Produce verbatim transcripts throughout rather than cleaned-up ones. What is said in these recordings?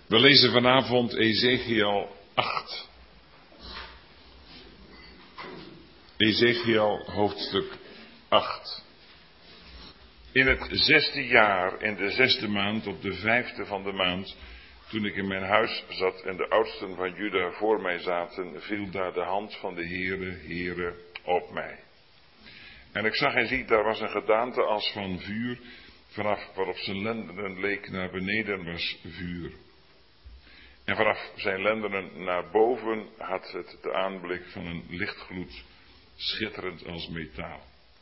We lezen vanavond Ezechiel acht. Ezechiel hoofdstuk acht. In het zesde jaar, in de zesde maand, op de vijfde van de maand, toen ik in mijn huis zat en de oudsten van Juda voor mij zaten, viel daar de hand van de Heere, Heere, op mij. En ik zag en zie, daar was een gedaante als van vuur, vanaf waarop zijn lendenen leek naar beneden was vuur. En vanaf zijn lendenen naar boven had het de aanblik van een lichtgloed, schitterend als metaal.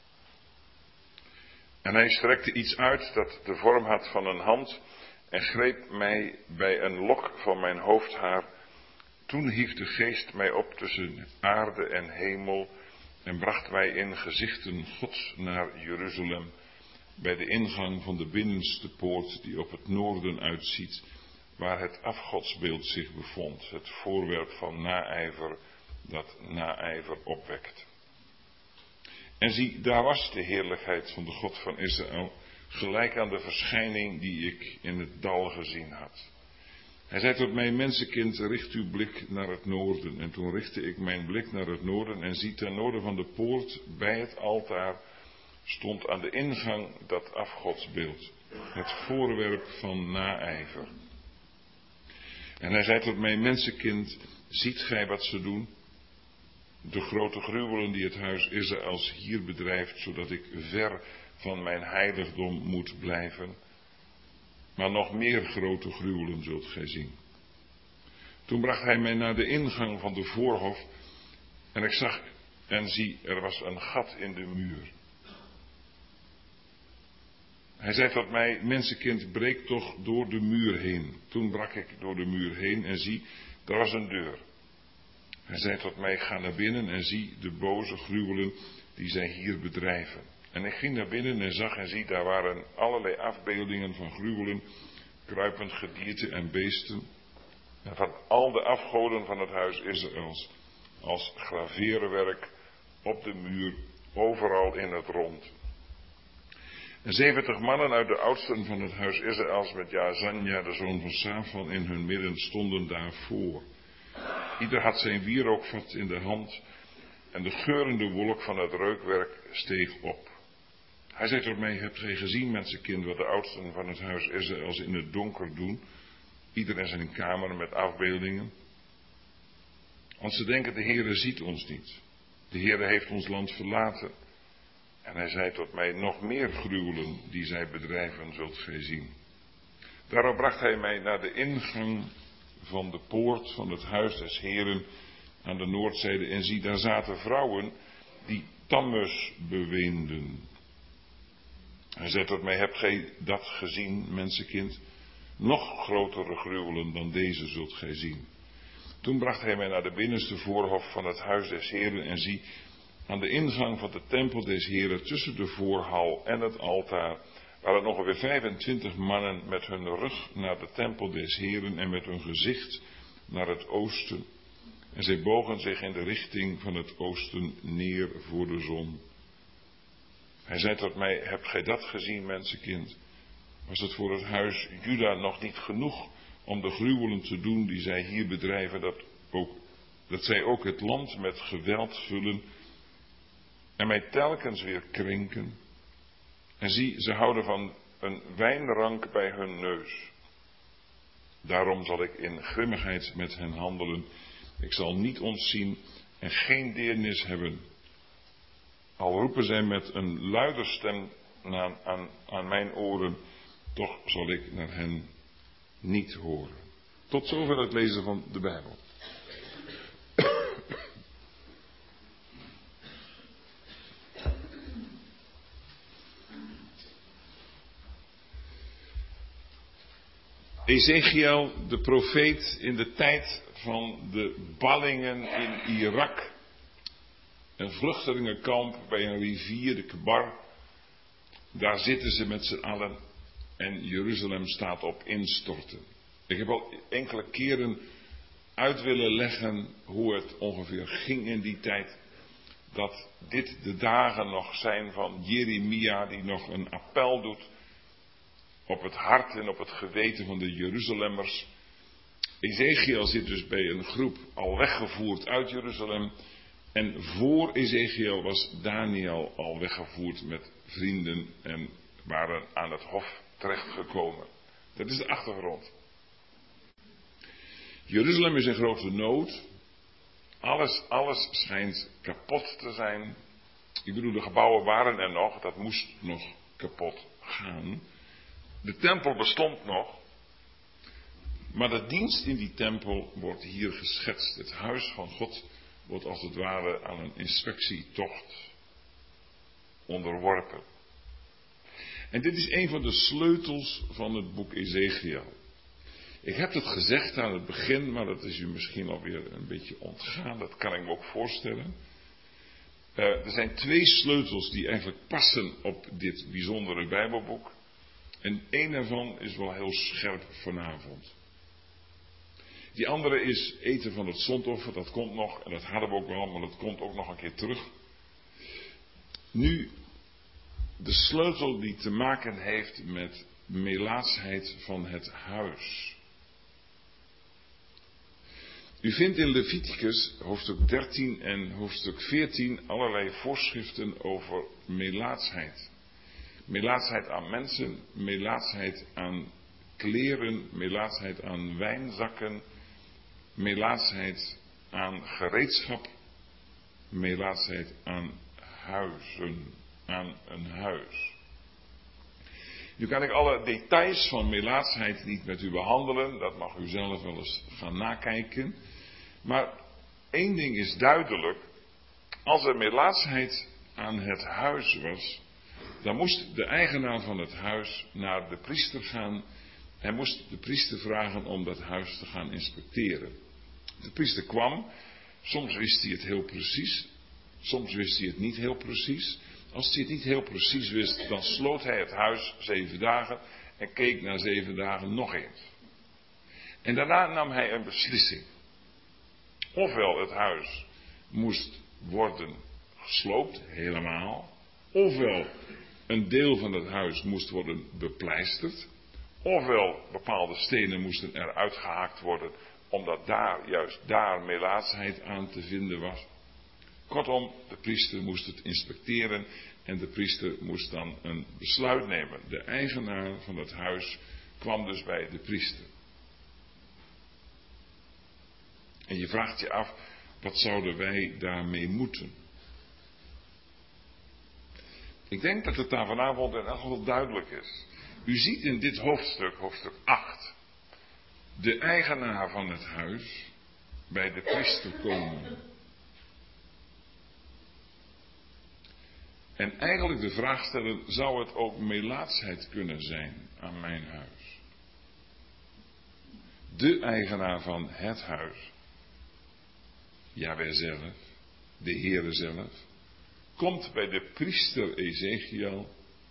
En hij strekte iets uit dat de vorm had van een hand en greep mij bij een lok van mijn hoofdhaar. Toen hief de geest mij op tussen aarde en hemel en bracht mij in gezichten Gods naar Jeruzalem, bij de ingang van de binnenste poort die op het noorden uitziet, waar het afgodsbeeld zich bevond, het voorwerp van naijver dat naijver opwekt. En zie, daar was de heerlijkheid van de God van Israël, gelijk aan de verschijning die ik in het dal gezien had. Hij zei tot mij, mensenkind, richt uw blik naar het noorden. En toen richtte ik mijn blik naar het noorden en zie, ten noorden van de poort, bij het altaar, stond aan de ingang dat afgodsbeeld, het voorwerp van naijver. En hij zei tot mij, mensenkind, ziet gij wat ze doen? De grote gruwelen die het huis Israëls hier bedrijft, zodat ik ver van mijn heiligdom moet blijven. Maar nog meer grote gruwelen zult gij zien. Toen bracht hij mij naar de ingang van de voorhof en ik zag en zie, er was een gat in de muur. Hij zei tot mij, mensenkind, breek toch door de muur heen. Toen brak ik door de muur heen en zie, er was een deur. Hij zei tot mij, ga naar binnen en zie de boze gruwelen die zij hier bedrijven. En ik ging naar binnen en zag en zie, daar waren allerlei afbeeldingen van gruwelen, kruipend gedierte en beesten. En van al de afgoden van het huis Israëls, als graveerwerk op de muur, overal in het rond. En zeventig mannen uit de oudsten van het huis Israëls met Jaazania, de zoon van Safan, in hun midden stonden daarvoor. Ieder had zijn wierookvat in de hand en de geurende wolk van het reukwerk steeg op. Hij zei tot mij, hebt gij gezien, mensenkind, wat de oudsten van het huis Israëls in het donker doen, ieder in zijn kamer met afbeeldingen? Want ze denken, de Heere ziet ons niet. De Heere heeft ons land verlaten. En hij zei tot mij, nog meer gruwelen die zij bedrijven zult gij zien. Daarop bracht hij mij naar de ingang van de poort van het huis des Heeren aan de noordzijde. En zie, daar zaten vrouwen die Tammuz beweenden. Hij zei tot mij, hebt gij dat gezien, mensenkind? Nog grotere gruwelen dan deze zult gij zien. Toen bracht hij mij naar de binnenste voorhof van het huis des Heeren en zie, aan de ingang van de tempel des Heeren, tussen de voorhal en het altaar, waren ongeveer vijfentwintig mannen met hun rug naar de tempel des Heeren en met hun gezicht naar het oosten. En zij bogen zich in de richting van het oosten neer voor de zon. Hij zei tot mij, hebt gij dat gezien, mensenkind? Was het voor het huis Juda nog niet genoeg om de gruwelen te doen die zij hier bedrijven, dat, ook, dat zij ook het land met geweld vullen en mij telkens weer krenken? En zie, ze houden van een wijnrank bij hun neus. Daarom zal ik in grimmigheid met hen handelen. Ik zal niet ontzien en geen deernis hebben. Al roepen zij met een luider stem aan, aan, aan mijn oren, toch zal ik naar hen niet horen. Tot zover het lezen van de Bijbel. Ezechiel, de profeet in de tijd van de ballingen in Irak. Een vluchtelingenkamp bij een rivier, de Kebar. Daar zitten ze met z'n allen en Jeruzalem staat op instorten. Ik heb al enkele keren uit willen leggen hoe het ongeveer ging in die tijd. Dat dit de dagen nog zijn van Jeremia die nog een appel doet op het hart en op het geweten van de Jeruzalemmers. Ezechiel zit dus bij een groep al weggevoerd uit Jeruzalem. En voor Ezechiel was Daniel al weggevoerd met vrienden en waren aan het hof terechtgekomen. Dat is de achtergrond. Jeruzalem is in grote nood. Alles, alles schijnt kapot te zijn. Ik bedoel, de gebouwen waren er nog, dat moest nog kapot gaan. De tempel bestond nog. Maar de dienst in die tempel wordt hier geschetst. Het huis van God wordt als het ware aan een inspectietocht onderworpen. En dit is een van de sleutels van het boek Ezechiel. Ik heb het gezegd aan het begin, maar dat is u misschien alweer een beetje ontgaan. Dat kan ik me ook voorstellen. Uh, er zijn twee sleutels die eigenlijk passen op dit bijzondere Bijbelboek. En één daarvan is wel heel scherp vanavond. Die andere is eten van het zondoffer, dat komt nog, en dat hadden we ook wel, maar dat komt ook nog een keer terug. Nu, de sleutel die te maken heeft met melaatsheid van het huis. U vindt in Leviticus hoofdstuk dertien en hoofdstuk veertien allerlei voorschriften over melaatsheid. Melaatsheid aan mensen, melaatsheid aan kleren, melaatsheid aan wijnzakken, melaatsheid aan gereedschap, melaatsheid aan huizen, aan een huis. Nu kan ik alle details van melaatsheid niet met u behandelen, dat mag u zelf wel eens gaan nakijken. Maar één ding is duidelijk, als er melaatsheid aan het huis was, dan moest de eigenaar van het huis naar de priester gaan. Hij moest de priester vragen om dat huis te gaan inspecteren. De priester kwam, soms wist hij het heel precies, soms wist hij het niet heel precies. Als hij het niet heel precies wist, dan sloot hij het huis zeven dagen en keek na zeven dagen nog eens. En daarna nam hij een beslissing. Ofwel het huis moest worden gesloopt, helemaal. Ofwel een deel van het huis moest worden bepleisterd. Ofwel bepaalde stenen moesten eruit gehaakt worden, omdat daar, juist daar melaatsheid aan te vinden was. Kortom, de priester moest het inspecteren en de priester moest dan een besluit nemen. De eigenaar van het huis kwam dus bij de priester. En je vraagt je af, wat zouden wij daarmee moeten? Ik denk dat het daar vanavond in elk geval duidelijk is. U ziet in dit hoofdstuk, hoofdstuk acht, de eigenaar van het huis bij de priester komen. En eigenlijk de vraag stellen, zou het ook melaatsheid kunnen zijn aan mijn huis? De eigenaar van het huis, Jahweh zelf, de Heere zelf, komt bij de priester Ezechiel,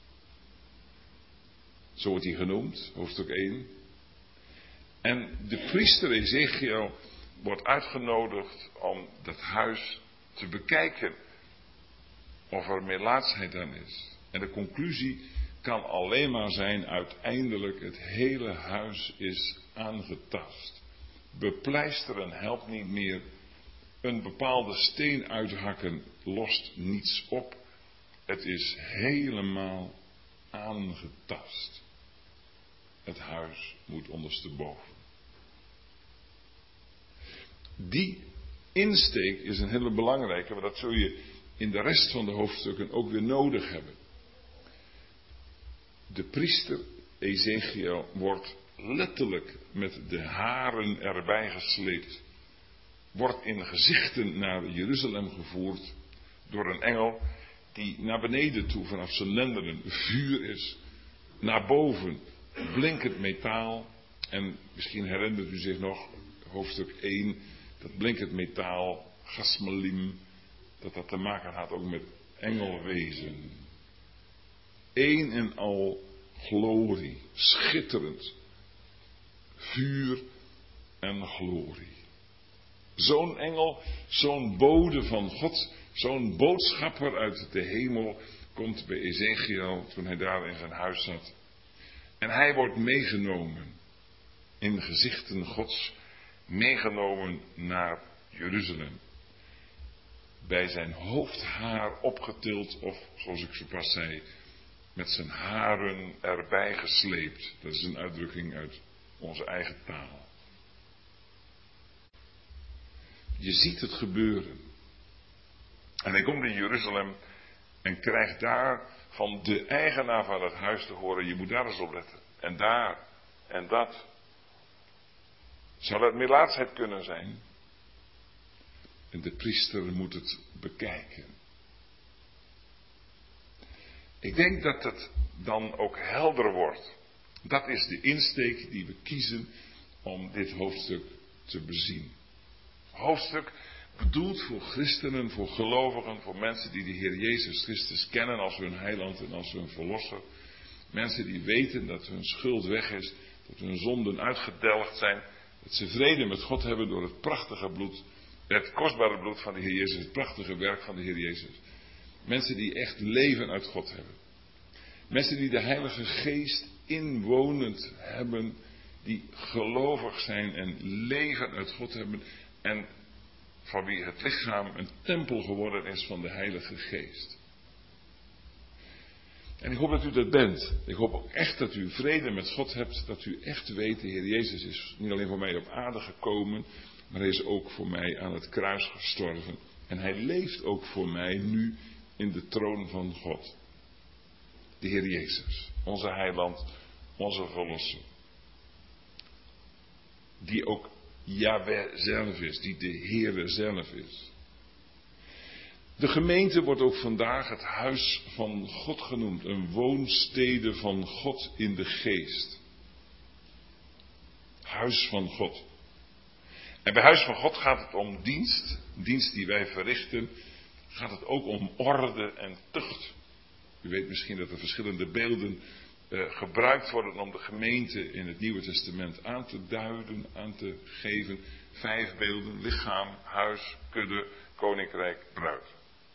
zo wordt hij genoemd, hoofdstuk één. En de priester Ezechiel wordt uitgenodigd om dat huis te bekijken. Of er melaatsheid aan is. En de conclusie kan alleen maar zijn, uiteindelijk het hele huis is aangetast. Bepleisteren helpt niet meer. Een bepaalde steen uithakken lost niets op. Het is helemaal aangetast. Het huis moet ondersteboven. Die insteek is een hele belangrijke, maar dat zul je in de rest van de hoofdstukken ook weer nodig hebben. De priester Ezechiel wordt letterlijk met de haren erbij gesleept. Wordt in gezichten naar Jeruzalem gevoerd door een engel die naar beneden toe vanaf zijn lendenen vuur is. Naar boven blinkend metaal. En misschien herinnert u zich nog hoofdstuk één, dat blinkend metaal, gasmalim, dat dat te maken had ook met engelwezen. Eén en al glorie, schitterend. Vuur en glorie. Zo'n engel, zo'n bode van God, zo'n boodschapper uit de hemel komt bij Ezechiel toen hij daar in zijn huis zat. En hij wordt meegenomen in gezichten Gods meegenomen naar Jeruzalem. Bij zijn hoofdhaar opgetild of, zoals ik zo pas zei, met zijn haren erbij gesleept. Dat is een uitdrukking uit onze eigen taal. Je ziet het gebeuren. En hij komt in Jeruzalem en krijgt daar van de eigenaar van het huis te horen, je moet daar eens op letten. En daar, en dat. Zou dat melaatsheid kunnen zijn? En de priester moet het bekijken. Ik denk dat het dan ook helder wordt. Dat is de insteek die we kiezen om dit hoofdstuk te bezien. Hoofdstuk bedoeld voor christenen, voor gelovigen, voor mensen die de Heer Jezus Christus kennen als hun heiland en als hun verlosser. Mensen die weten dat hun schuld weg is, dat hun zonden uitgedelgd zijn, dat ze vrede met God hebben door het prachtige bloed, het kostbare bloed van de Heer Jezus, het prachtige werk van de Heer Jezus. Mensen die echt leven uit God hebben. Mensen die de Heilige Geest inwonend hebben, die gelovig zijn en leven uit God hebben en van wie het lichaam een tempel geworden is van de Heilige Geest. En ik hoop dat u dat bent. Ik hoop ook echt dat u vrede met God hebt, dat u echt weet, de Heer Jezus is niet alleen voor mij op aarde gekomen, maar hij is ook voor mij aan het kruis gestorven. En hij leeft ook voor mij nu in de troon van God. De Heer Jezus, onze heiland, onze verlosser. Die ook Yahweh zelf is, die de Heere zelf is. De gemeente wordt ook vandaag het huis van God genoemd, een woonstede van God in de geest. Huis van God. En bij huis van God gaat het om dienst, dienst die wij verrichten, gaat het ook om orde en tucht. U weet misschien dat er verschillende beelden uh, gebruikt worden om de gemeente in het Nieuwe Testament aan te duiden, aan te geven. Vijf beelden: lichaam, huis, kudde, koninkrijk, bruid.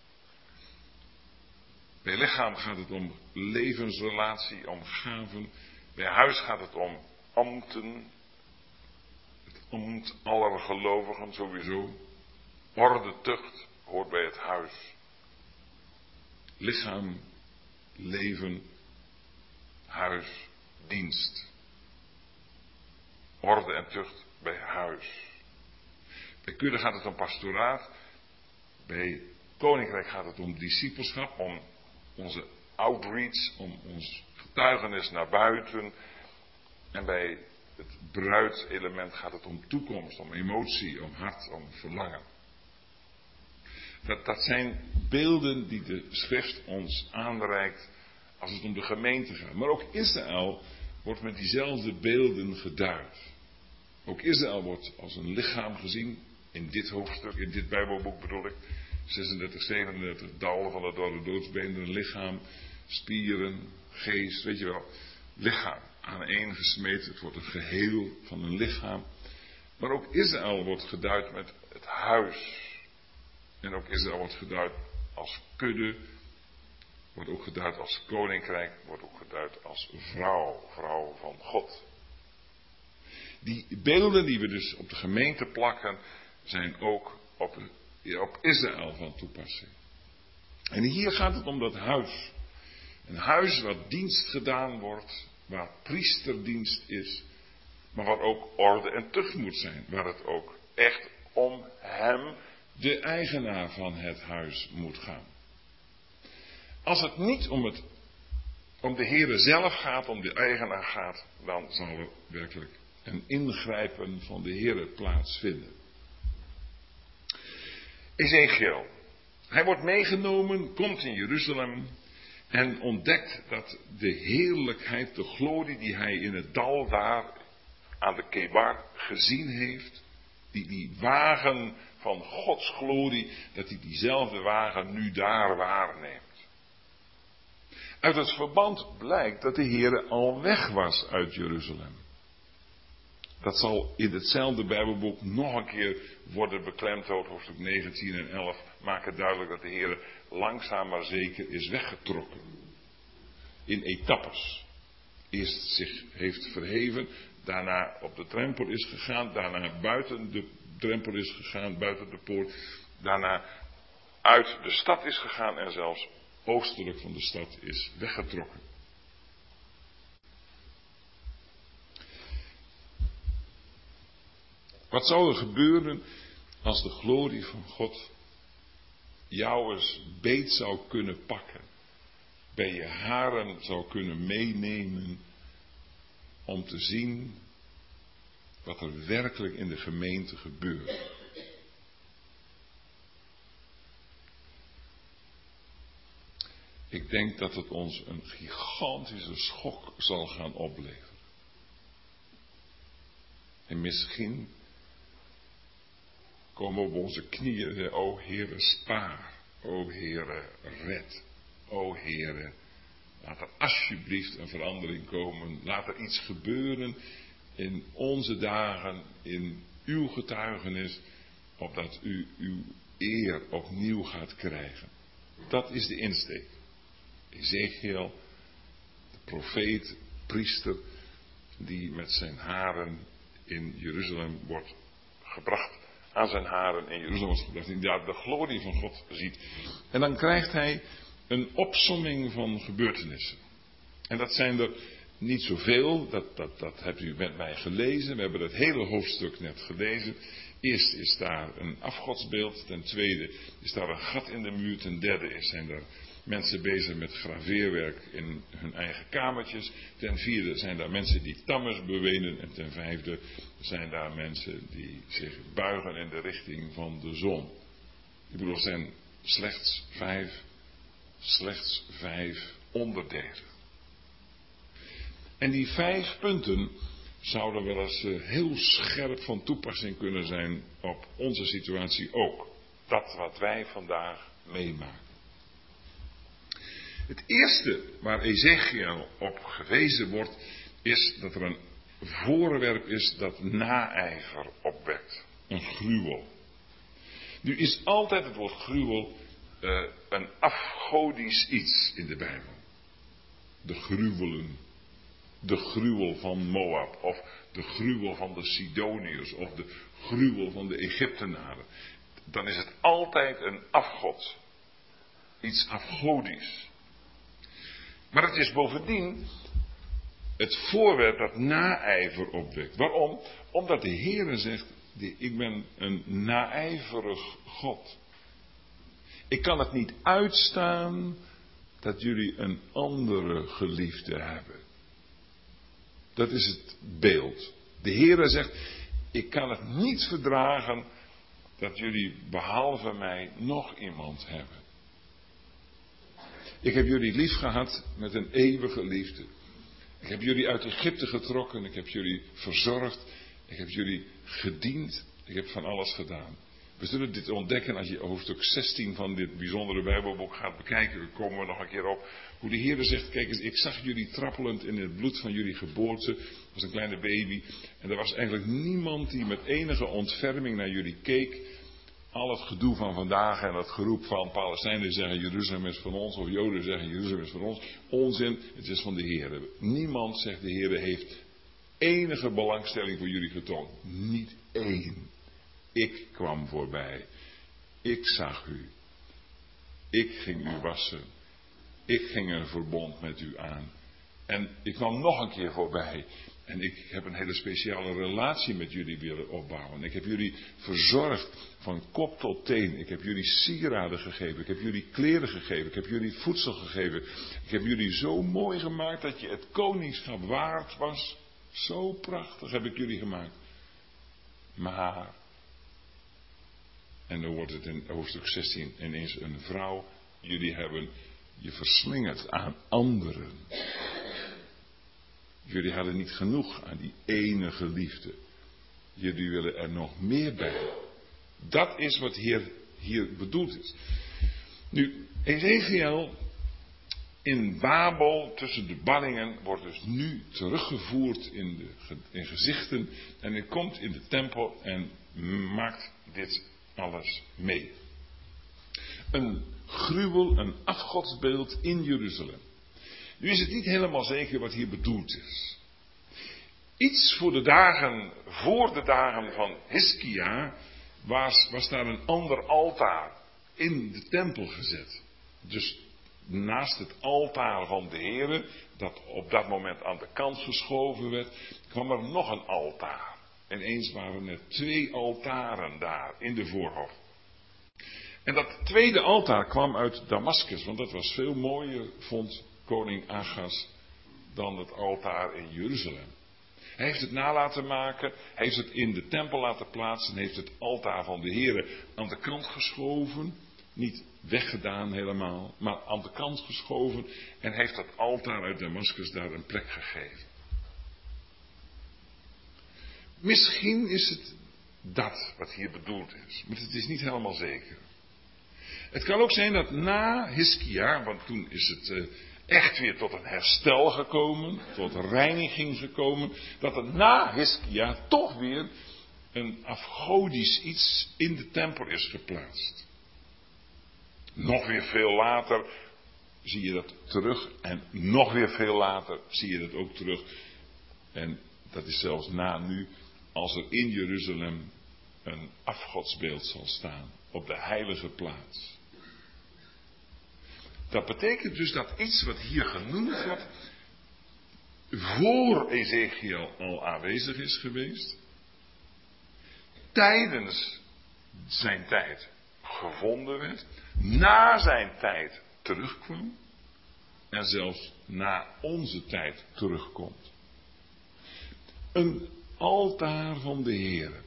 Bij lichaam gaat het om levensrelatie, om gaven. Bij huis gaat het om ambten. Het ambt aller gelovigen sowieso. Orde, tucht hoort bij het huis. Lichaam, leven, huis, dienst. Orde en tucht bij huis. Bij kudde gaat het om pastoraat. Bij koninkrijk gaat het om discipelschap, om onze outreach, om ons getuigenis naar buiten. En bij het bruidselement gaat het om toekomst, om emotie, om hart, om verlangen. Dat, dat zijn beelden die de schrift ons aanreikt als het om de gemeente gaat. Maar ook Israël wordt met diezelfde beelden geduid. Ook Israël wordt als een lichaam gezien, in dit hoofdstuk, in dit Bijbelboek bedoel ik. zesendertig, zevenendertig, dal van het door de doodsbeenderen lichaam, spieren, geest, weet je wel. Lichaam, aaneengesmeten, het wordt een geheel van een lichaam. Maar ook Israël wordt geduid met het huis. En ook Israël wordt geduid als kudde, wordt ook geduid als koninkrijk, wordt ook geduid als vrouw, vrouw van God. Die beelden die we dus op de gemeente plakken, zijn ook op, op Israël van toepassing. En hier gaat het om dat huis. Een huis waar dienst gedaan wordt, waar priesterdienst is, maar waar ook orde en tucht moet zijn. Waar het ook echt om hem, de eigenaar van het huis, moet gaan. Als het niet om, het, om de Heere zelf gaat, om de eigenaar gaat, dan zal er werkelijk een ingrijpen van de Heere plaatsvinden. Ezekiel. Hij wordt meegenomen, komt in Jeruzalem en ontdekt dat de heerlijkheid, de glorie die hij in het dal daar aan de Kebar gezien heeft, die, die wagen van Gods glorie, dat hij diezelfde wagen nu daar waarneemt. Uit het verband blijkt dat de Heere al weg was uit Jeruzalem. Dat zal in hetzelfde Bijbelboek nog een keer worden beklemtoond, hoofdstuk negentien en elf, maken duidelijk dat de Heer langzaam maar zeker is weggetrokken. In etappes. Eerst zich heeft verheven daarna op de drempel is gegaan, daarna buiten de drempel is gegaan, buiten de poort, daarna uit de stad is gegaan en zelfs oostelijk van de stad is weggetrokken. Wat zou er gebeuren als de glorie van God jou eens beet zou kunnen pakken, bij je haren zou kunnen meenemen, om te zien wat er werkelijk in de gemeente gebeurt? Ik denk dat het ons een gigantische schok zal gaan opleveren. En misschien komen we op onze knieën en zeggen, o Heere, spaar. O Heere, red. O Heere, laat er alsjeblieft een verandering komen. Laat er iets gebeuren in onze dagen, in uw getuigenis, opdat u uw eer opnieuw gaat krijgen. Dat is de insteek. Ezekiel, de profeet, priester, die met zijn haren in Jeruzalem wordt gebracht, aan zijn haren in Jeruzalem wordt gebracht, die daar de glorie van God ziet. En dan krijgt hij een opsomming van gebeurtenissen. En dat zijn er niet zoveel, dat, dat, dat hebt u met mij gelezen, we hebben het hele hoofdstuk net gelezen. Eerst is daar een afgodsbeeld, ten tweede is daar een gat in de muur, ten derde zijn er mensen bezig met graveerwerk in hun eigen kamertjes. Ten vierde zijn daar mensen die tammers bewenen. En ten vijfde zijn daar mensen die zich buigen in de richting van de zon. Ik bedoel, er zijn slechts vijf, slechts vijf onderdelen. En die vijf punten zouden wel eens heel scherp van toepassing kunnen zijn op onze situatie ook. Dat wat wij vandaag meemaken. Het eerste waar Ezekiel op gewezen wordt, is dat er een voorwerp is dat naijver opwekt. Een gruwel. Nu is altijd het woord gruwel uh, een afgodisch iets in de Bijbel. De gruwelen. De gruwel van Moab. Of de gruwel van de Sidoniërs. Of de gruwel van de Egyptenaren. Dan is het altijd een afgod. Iets afgodisch. Maar het is bovendien het voorwerp dat naijver opwekt. Waarom? Omdat de Heere zegt, ik ben een naijverig God. Ik kan het niet uitstaan dat jullie een andere geliefde hebben. Dat is het beeld. De Heere zegt, ik kan het niet verdragen dat jullie behalve mij nog iemand hebben. Ik heb jullie lief gehad met een eeuwige liefde. Ik heb jullie uit Egypte getrokken. Ik heb jullie verzorgd. Ik heb jullie gediend. Ik heb van alles gedaan. We zullen dit ontdekken als je hoofdstuk zestien van dit bijzondere Bijbelboek gaat bekijken. Dan komen we nog een keer op. Hoe de Heer zegt, kijk eens, ik zag jullie trappelend in het bloed van jullie geboorte. Als een kleine baby. En er was eigenlijk niemand die met enige ontferming naar jullie keek. Al het gedoe van vandaag en het geroep van Palestijnen zeggen Jeruzalem is van ons, of Joden zeggen Jeruzalem is van ons. Onzin, het is van de Heer. Niemand, zegt de Heer, heeft enige belangstelling voor jullie getoond. Niet één. Ik kwam voorbij. Ik zag u. Ik ging u wassen. Ik ging een verbond met u aan. En ik kwam nog een keer voorbij. En ik heb een hele speciale relatie met jullie willen opbouwen. Ik heb jullie verzorgd van kop tot teen. Ik heb jullie sieraden gegeven. Ik heb jullie kleren gegeven. Ik heb jullie voedsel gegeven. Ik heb jullie zo mooi gemaakt dat je het koningschap waard was. Zo prachtig heb ik jullie gemaakt. Maar, en dan wordt het in hoofdstuk zestien ineens een vrouw. Jullie hebben je verslingerd aan anderen. Jullie hadden niet genoeg aan die enige liefde. Jullie willen er nog meer bij. Dat is wat hier, hier bedoeld is. Nu, Ezekiel in Babel tussen de ballingen wordt dus nu teruggevoerd in, de, in gezichten. En hij komt in de tempel en maakt dit alles mee. Een gruwel, een afgodsbeeld in Jeruzalem. Nu is het niet helemaal zeker wat hier bedoeld is. iets voor de dagen, voor de dagen van Hiskia, was, was daar een ander altaar in de tempel gezet. Dus naast het altaar van de Heere, dat op dat moment aan de kant geschoven werd, kwam er nog een altaar. En eens waren er twee altaren daar in de voorhof. En dat tweede altaar kwam uit Damascus, want dat was veel mooier, vond koning Achaz, dan het altaar in Jeruzalem. Hij heeft het nalaten maken, hij heeft het in de tempel laten plaatsen, heeft het altaar van de Heere aan de kant geschoven, niet weggedaan helemaal, maar aan de kant geschoven en heeft dat altaar uit Damascus daar een plek gegeven. Misschien is het dat wat hier bedoeld is, maar het is niet helemaal zeker. Het kan ook zijn dat na Hiskia, want toen is het uh, echt weer tot een herstel gekomen, tot reiniging gekomen, dat er na Hiskia toch weer een afgodisch iets in de tempel is geplaatst. Nog weer veel later zie je dat terug en nog weer veel later zie je dat ook terug. En dat is zelfs na nu, als er in Jeruzalem een afgodsbeeld zal staan op de heilige plaats. Dat betekent dus dat iets wat hier genoemd wordt, voor Ezekiel al aanwezig is geweest, tijdens zijn tijd gevonden werd, na zijn tijd terugkwam en zelfs na onze tijd terugkomt. Een altaar van de Heere.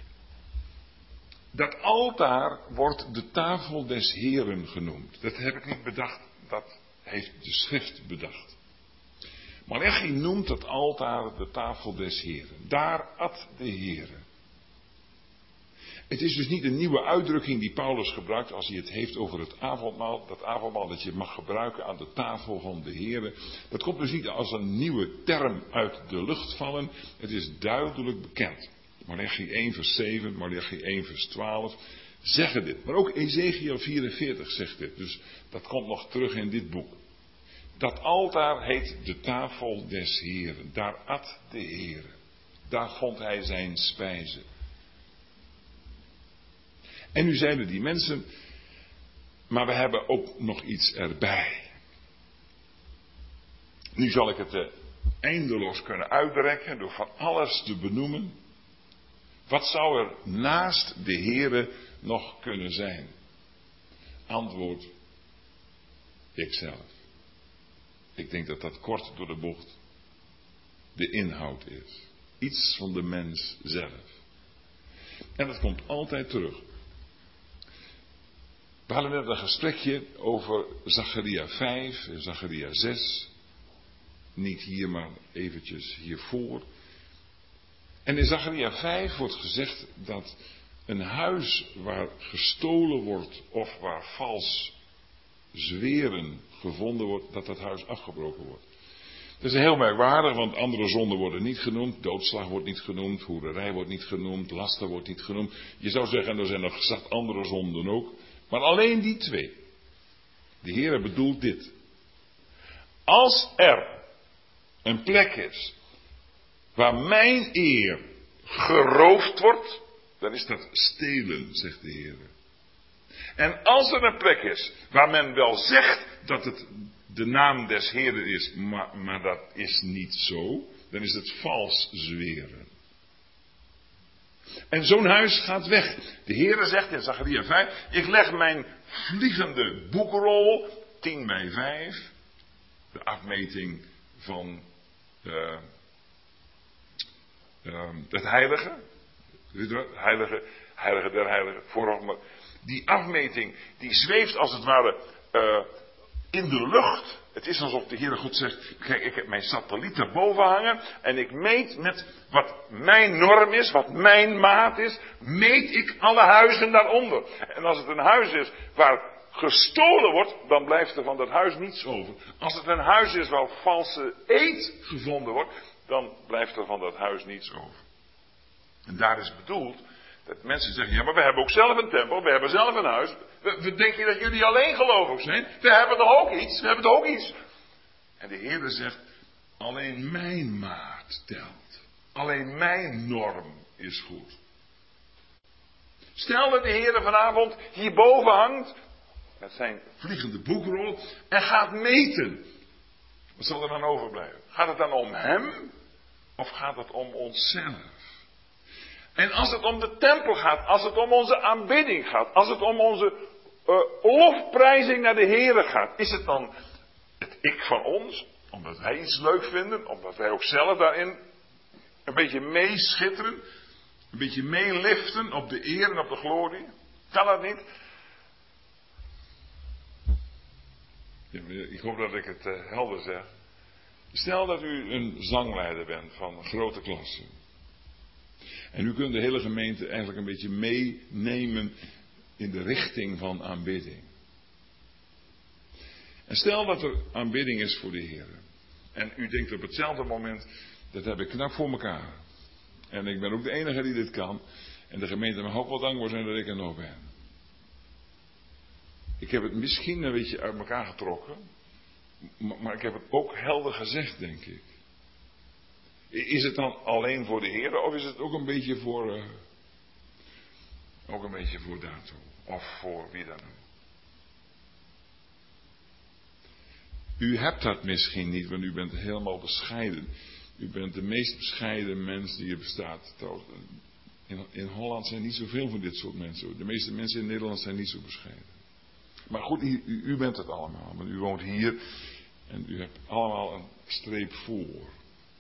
Dat altaar wordt de tafel des Heeren genoemd. Dat heb ik niet bedacht, dat heeft de schrift bedacht. Malechi noemt dat altaar de tafel des Heeren. Daar at de Heere. Het is dus niet een nieuwe uitdrukking die Paulus gebruikt als hij het heeft over het avondmaal. Dat avondmaal dat je mag gebruiken aan de tafel van de Heere. Dat komt dus niet als een nieuwe term uit de lucht vallen. Het is duidelijk bekend. Malechi één vers zeven, Malechi één vers twaalf zeggen dit. Maar ook Ezekiel vierenveertig zegt dit. Dus dat komt nog terug in dit boek. Dat altaar heet de tafel des Heeren. Daar at de Heere. Daar vond hij zijn spijzen. En nu zeiden die mensen, maar we hebben ook nog iets erbij. Nu zal ik het uh, eindeloos kunnen uitrekken door van alles te benoemen. Wat zou er naast de Heere nog kunnen zijn? Antwoord, ikzelf. Ik denk dat dat kort door de bocht de inhoud is. Iets van de mens zelf. En dat komt altijd terug. We hadden net een gesprekje over Zacharia vijf en Zacharia zes. Niet hier, maar eventjes hiervoor. En in Zacharia vijf wordt gezegd dat een huis waar gestolen wordt of waar vals zweren gevonden wordt, dat dat huis afgebroken wordt. Dat is heel merkwaardig, want andere zonden worden niet genoemd. Doodslag wordt niet genoemd, hoererij wordt niet genoemd, laster wordt niet genoemd. Je zou zeggen, er zijn nog zat andere zonden ook. Maar alleen die twee. De Heere bedoelt dit. Als er een plek is waar mijn eer geroofd wordt, dan is dat stelen, zegt de Heer. En als er een plek is waar men wel zegt dat het de naam des Heeren is, maar, maar dat is niet zo, dan is het vals zweren. En zo'n huis gaat weg. De Heere zegt in Zacharia vijf, ik leg mijn vliegende boekrol, tien bij vijf, de afmeting van uh, uh, het heilige, heilige, heilige der heiligen, vooraf maar, die afmeting, die zweeft als het ware uh, in de lucht. Het is alsof de Heere God zegt, kijk, ik heb mijn satelliet daarboven hangen en ik meet met wat mijn norm is, wat mijn maat is, meet ik alle huizen daaronder. En als het een huis is waar gestolen wordt, dan blijft er van dat huis niets over. Als het een huis is waar valse eed gevonden wordt, dan blijft er van dat huis niets over. En daar is bedoeld dat mensen zeggen, ja, maar we hebben ook zelf een tempel, we hebben zelf een huis. We, we denken dat jullie alleen gelovig zijn? We hebben toch ook iets? We hebben toch ook iets? En de Heer zegt, alleen mijn maat telt. Alleen mijn norm is goed. Stel dat de Heer vanavond hierboven hangt met zijn vliegende boekrol en gaat meten. Wat zal er dan overblijven? Gaat het dan om hem of gaat het om onszelf? En als het om de tempel gaat, als het om onze aanbidding gaat, als het om onze uh, lofprijzing naar de Heer gaat, is het dan het ik van ons, omdat wij iets leuk vinden, omdat wij ook zelf daarin een beetje meeschitteren, een beetje meeliften op de eer en op de glorie? Kan dat niet? Ja, ik hoop dat ik het uh, helder zeg. Stel dat u een zangleider bent van grote klasse. En u kunt de hele gemeente eigenlijk een beetje meenemen in de richting van aanbidding. En stel dat er aanbidding is voor de Heer. En u denkt op hetzelfde moment, dat heb ik knap voor elkaar. En ik ben ook de enige die dit kan. En de gemeente mag ook wel dankbaar zijn dat ik er nog ben. Ik heb het misschien een beetje uit elkaar getrokken. Maar ik heb het ook helder gezegd, denk ik. Is het dan alleen voor de Heer of is het ook een beetje voor, uh, ook een beetje voor Dato? Of voor wie dan ook? U hebt dat misschien niet, want u bent helemaal bescheiden. U bent de meest bescheiden mens die er bestaat. In, in Holland zijn niet zoveel van dit soort mensen. De meeste mensen in Nederland zijn niet zo bescheiden. Maar goed, u, u bent het allemaal. Want u woont hier en u hebt allemaal een streep voor.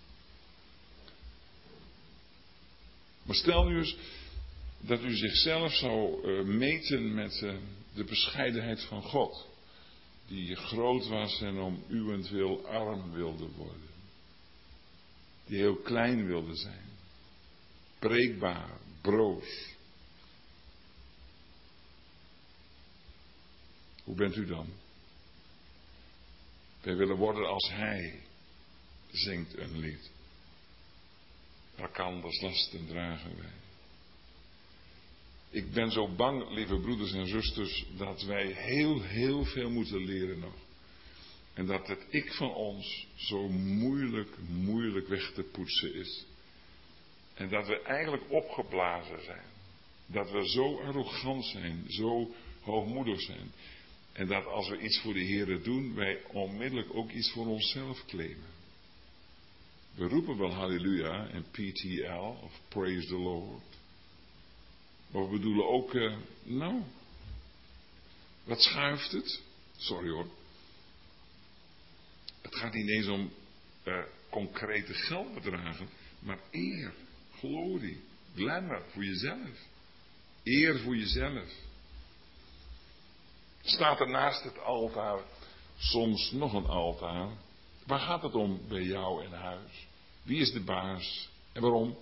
Maar stel nu eens dat u zichzelf zou uh, meten met uh, de bescheidenheid van God. Die groot was en om uwentwil arm wilde worden. Die heel klein wilde zijn. Breekbaar, broos. Hoe bent u dan? Wij willen worden als Hij, zingt een lied. Elkanders lasten dragen wij. Ik ben zo bang, lieve broeders en zusters, dat wij heel, heel veel moeten leren nog. En dat het ik van ons zo moeilijk, moeilijk weg te poetsen is. En dat we eigenlijk opgeblazen zijn. Dat we zo arrogant zijn, zo hoogmoedig zijn. En dat als we iets voor de Heere doen, wij onmiddellijk ook iets voor onszelf claimen. We roepen wel halleluja en P T L of praise the Lord. Maar we bedoelen ook, uh, nou, wat schuift het? Sorry hoor. Het gaat niet eens om uh, concrete geldbedragen, maar eer, glorie, glamour voor jezelf. Eer voor jezelf. Staat er naast het altaar soms nog een altaar? Waar gaat het om bij jou in huis? Wie is de baas en waarom?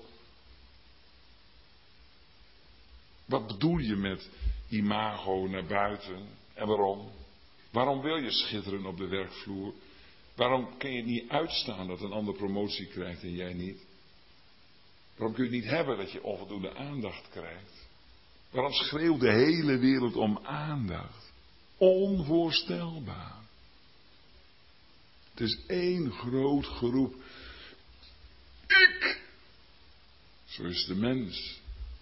Wat bedoel je met imago naar buiten en waarom? Waarom wil je schitteren op de werkvloer? Waarom kun je het niet uitstaan dat een ander promotie krijgt en jij niet? Waarom kun je het niet hebben dat je onvoldoende aandacht krijgt? Waarom schreeuwt de hele wereld om aandacht? Onvoorstelbaar. Het is één groot geroep. Ik! Zo is de mens.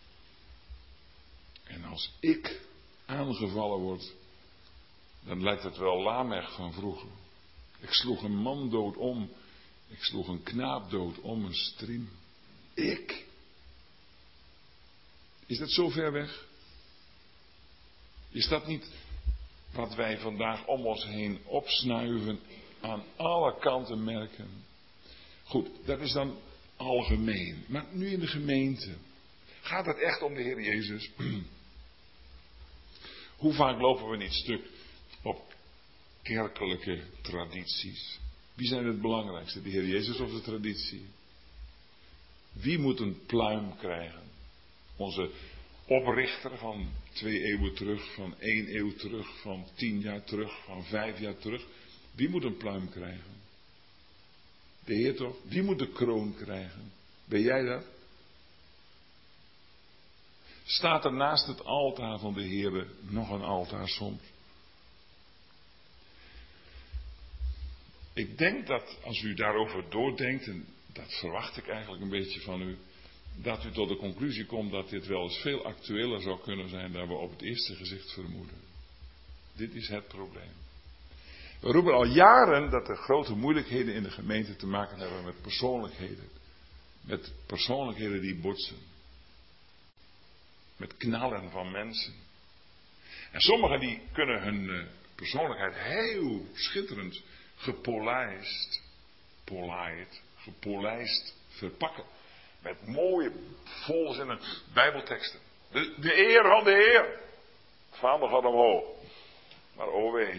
En als ik aangevallen word, dan lijkt het wel Lamech van vroeger. Ik sloeg een man dood om. Ik sloeg een knaap dood om een striem. Ik. Is dat zo ver weg? Is dat niet wat wij vandaag om ons heen opsnuiven, aan alle kanten merken? Goed, dat is dan algemeen. Maar nu in de gemeente. Gaat het echt om de Heer Jezus? Hoe vaak lopen we niet stuk op kerkelijke tradities? Wie zijn het belangrijkste? De Heer Jezus of de traditie? Wie moet een pluim krijgen? Onze oprichter van twee eeuwen terug, van één eeuw terug, van tien jaar terug, van vijf jaar terug. Wie moet een pluim krijgen? De Heer toch? Wie moet de kroon krijgen? Ben jij dat? Staat er naast het altaar van de Heer nog een altaar soms? Ik denk dat als u daarover doordenkt, en dat verwacht ik eigenlijk een beetje van u, dat u tot de conclusie komt dat dit wel eens veel actueler zou kunnen zijn dan we op het eerste gezicht vermoeden. Dit is het probleem. We roepen al jaren dat er grote moeilijkheden in de gemeente te maken hebben met persoonlijkheden. Met persoonlijkheden die botsen. Met knallen van mensen. En sommigen die kunnen hun uh, persoonlijkheid heel schitterend gepolijst, polaaid, gepolijst verpakken. Met mooie volzinnen bijbelteksten. De, de eer van de Heer. Het vaandel gaat omhoog. Maar oh wee.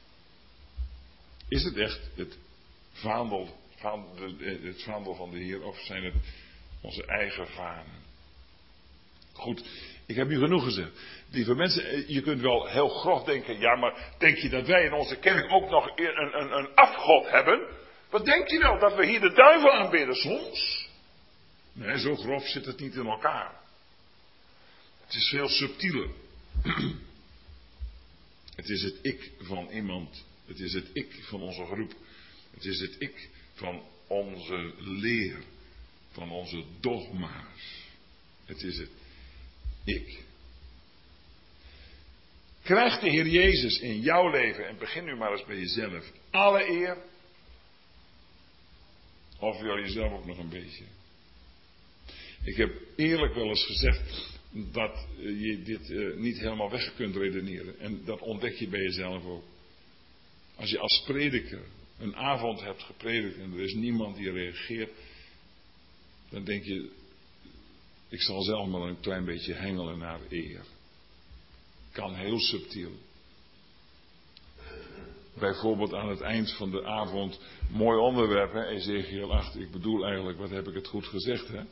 Is het echt het vaandel, vaandel, het vaandel van de Heer of zijn het onze eigen vanen? Goed, ik heb u genoeg gezegd. Lieve mensen, je kunt wel heel grof denken, ja maar denk je dat wij in onze kerk ook nog een, een, een afgod hebben? Wat denkt u wel, dat we hier de duivel aanbidden soms? Nee, zo grof zit het niet in elkaar. Het is veel subtieler. Het is het ik van iemand. Het is het ik van onze groep. Het is het ik van onze leer. Van onze dogma's. Het is het ik. Krijg de Heer Jezus in jouw leven, en begin nu maar eens bij jezelf, alle eer? Of wil je zelf ook nog een beetje? Ik heb eerlijk wel eens gezegd dat je dit uh, niet helemaal weg kunt redeneren. En dat ontdek je bij jezelf ook. Als je als prediker een avond hebt gepredikt en er is niemand die reageert, dan denk je, ik zal zelf maar een klein beetje hengelen naar eer. Kan heel subtiel. Bijvoorbeeld aan het eind van de avond, mooi onderwerp, hè, Ezekiel acht. Ik bedoel eigenlijk, wat heb ik het goed gezegd, hè?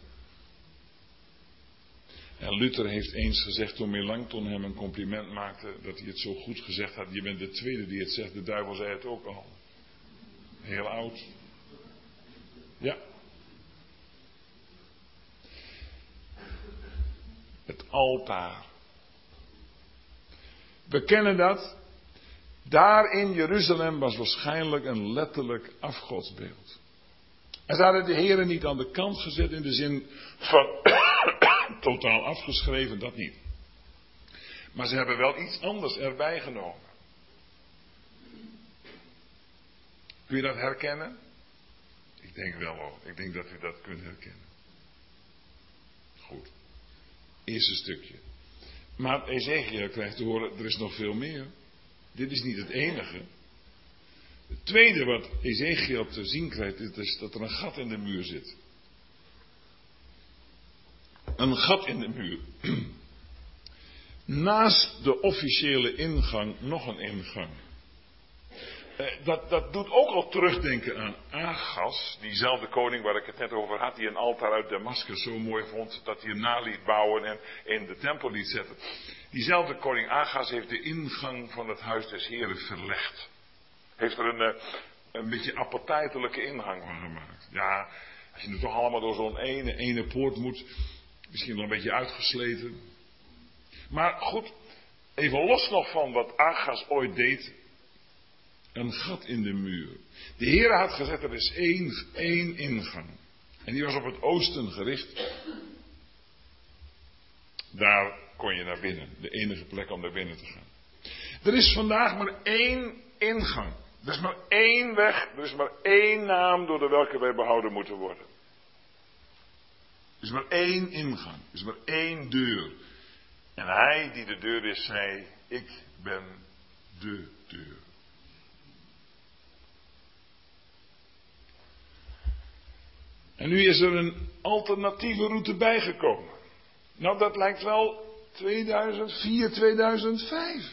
En Luther heeft eens gezegd toen Melanchthon hem een compliment maakte, dat hij het zo goed gezegd had. Je bent de tweede die het zegt, de duivel zei het ook al. Heel oud. Ja. Het altaar. We kennen dat. Daar in Jeruzalem was waarschijnlijk een letterlijk afgodsbeeld. En ze hadden de Heere niet aan de kant gezet in de zin van totaal afgeschreven, dat niet. Maar ze hebben wel iets anders erbij genomen. Kun je dat herkennen? Ik denk wel hoor. Ik denk dat u dat kunt herkennen. Goed. Eerste stukje. Maar Ezekiel krijgt te horen, er is nog veel meer. Dit is niet het enige. Het tweede wat Ezekiel te zien krijgt, is dat er een gat in de muur zit. Een gat in de muur. Naast de officiële ingang nog een ingang. Dat, dat doet ook al terugdenken aan Agas, diezelfde koning waar ik het net over had, die een altaar uit Damascus zo mooi vond, dat hij hem na liet bouwen en in de tempel liet zetten. Diezelfde koning Agas heeft de ingang van het huis des Heren verlegd. Heeft er een, een beetje appetijtelijke ingang van gemaakt. Ja, als je nu toch allemaal door zo'n ene, ene poort moet, misschien wel een beetje uitgesleten. Maar goed, even los nog van wat Agas ooit deed. Een gat in de muur. De Heer had gezegd, er is één, één ingang. En die was op het oosten gericht. Daar kon je naar binnen. De enige plek om naar binnen te gaan. Er is vandaag maar één ingang. Er is maar één weg. Er is maar één naam door de welke wij behouden moeten worden. Er is maar één ingang. Er is maar één deur. En hij die de deur is, zei, ik ben de deur. En nu is er een alternatieve route bijgekomen. Nou, dat lijkt wel tweeduizend vier, tweeduizend vijf.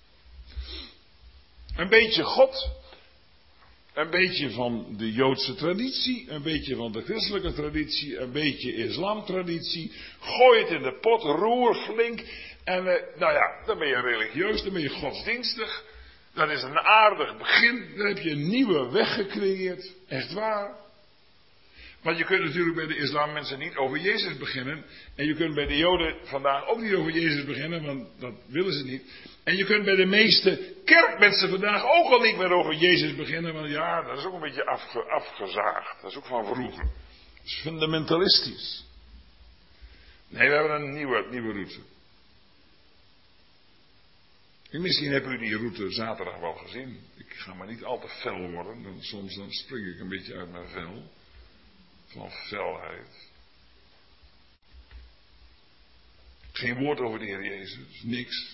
Een beetje God. Een beetje van de Joodse traditie. Een beetje van de christelijke traditie. Een beetje islamtraditie. Gooi het in de pot, roer flink. En eh, nou ja, dan ben je religieus, dan ben je godsdienstig. Dat is een aardig begin. Dan heb je een nieuwe weg gecreëerd. Echt waar. Want je kunt natuurlijk bij de islammensen niet over Jezus beginnen. En je kunt bij de Joden vandaag ook niet over Jezus beginnen, want dat willen ze niet. En je kunt bij de meeste kerkmensen vandaag ook al niet meer over Jezus beginnen, want ja, dat is ook een beetje afge, afgezaagd. Dat is ook van vroeger. is fundamentalistisch. Nee, we hebben een nieuwe, nieuwe route. En misschien hebben u die route zaterdag wel gezien. Ik ga maar niet al te fel worden. Dan, soms dan spring ik een beetje uit mijn vel. Van felheid. Geen woord over de Heer Jezus. Niks.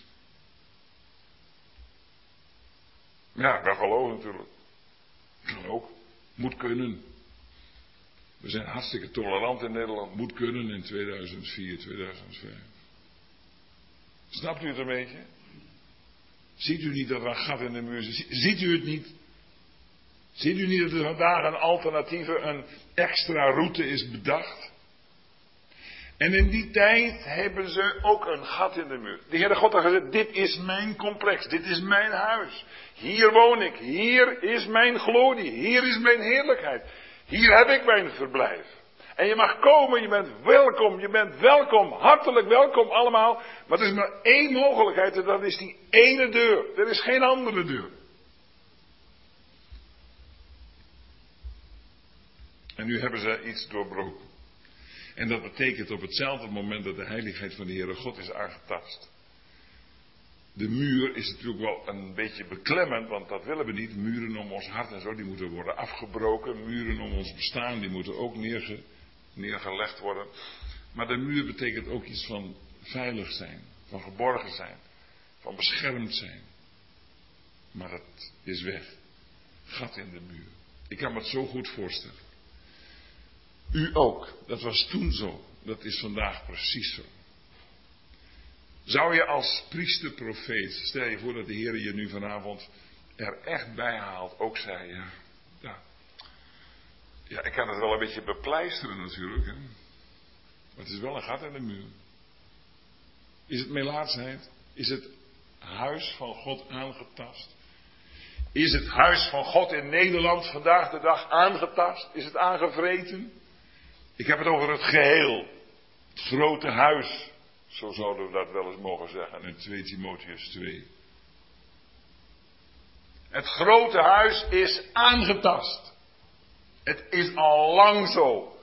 Ja, wel geloof natuurlijk. Kan ook. Moet kunnen. We zijn hartstikke tolerant in Nederland. Moet kunnen in tweeduizend vier, tweeduizend vijf. Snapt u het een beetje? Ziet u niet dat er een gat in de muur zit? Ziet u het niet? Ziet u niet dat er vandaag een alternatieve, een extra route is bedacht? En in die tijd hebben ze ook een gat in de muur. De Heere God had gezegd, dit is mijn complex, dit is mijn huis. Hier woon ik, hier is mijn glorie, hier is mijn heerlijkheid. Hier heb ik mijn verblijf. En je mag komen, je bent welkom, je bent welkom, hartelijk welkom allemaal. Maar er is maar één mogelijkheid en dat is die ene deur. Er is geen andere deur. En nu hebben ze iets doorbroken. En dat betekent op hetzelfde moment dat de heiligheid van de Heere God is aangetast. De muur is natuurlijk wel een beetje beklemmend, want dat willen we niet. Muren om ons hart en zo, die moeten worden afgebroken. Muren om ons bestaan, die moeten ook neerge, neergelegd worden. Maar de muur betekent ook iets van veilig zijn, van geborgen zijn, van beschermd zijn. Maar dat is weg. Gat in de muur. Ik kan me het zo goed voorstellen. U ook. Dat was toen zo. Dat is vandaag precies zo. Zou je als priester, profeet, stel je voor dat de Heer je nu vanavond er echt bij haalt, ook zei je, ja, ja, ik kan het wel een beetje bepleisteren natuurlijk, hè. Maar het is wel een gat in de muur. Is het melaatsheid? Is het huis van God aangetast? Is het huis van God in Nederland vandaag de dag aangetast? Is het aangevreten? Ik heb het over het geheel. Het grote huis. Zo zouden we dat wel eens mogen zeggen in tweede Timotheüs twee. Het grote huis is aangetast. Het is al lang zo.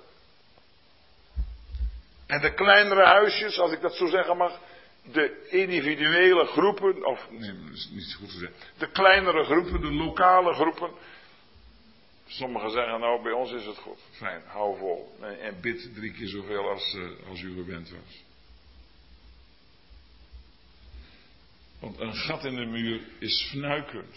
En de kleinere huisjes, als ik dat zo zeggen mag, de individuele groepen, of nee, dat is niet goed te zeggen, de kleinere groepen, de lokale groepen. Sommigen zeggen nou, bij ons is het goed. Fijn, hou vol. En bid drie keer zoveel als, uh, als u gewend was. Want een gat in de muur is fnuikend.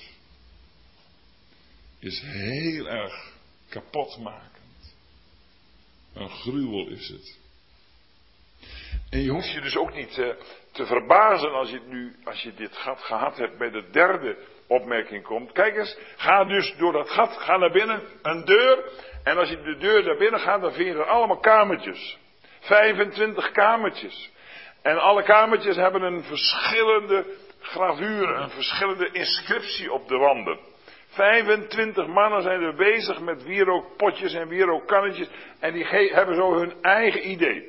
Is heel erg kapotmakend. Een gruwel is het. En je hoeft je dus ook niet uh, te verbazen als je, nu, als je dit gat gehad hebt bij de derde opmerking komt. Kijk eens, ga dus door dat gat, ga naar binnen, een deur. En als je de deur naar binnen gaat, dan vind je er allemaal kamertjes. vijfentwintig kamertjes. En alle kamertjes hebben een verschillende gravure, een verschillende inscriptie op de wanden. vijfentwintig mannen zijn er bezig met wierookpotjes en wierookkannetjes. En die ge- hebben zo hun eigen idee.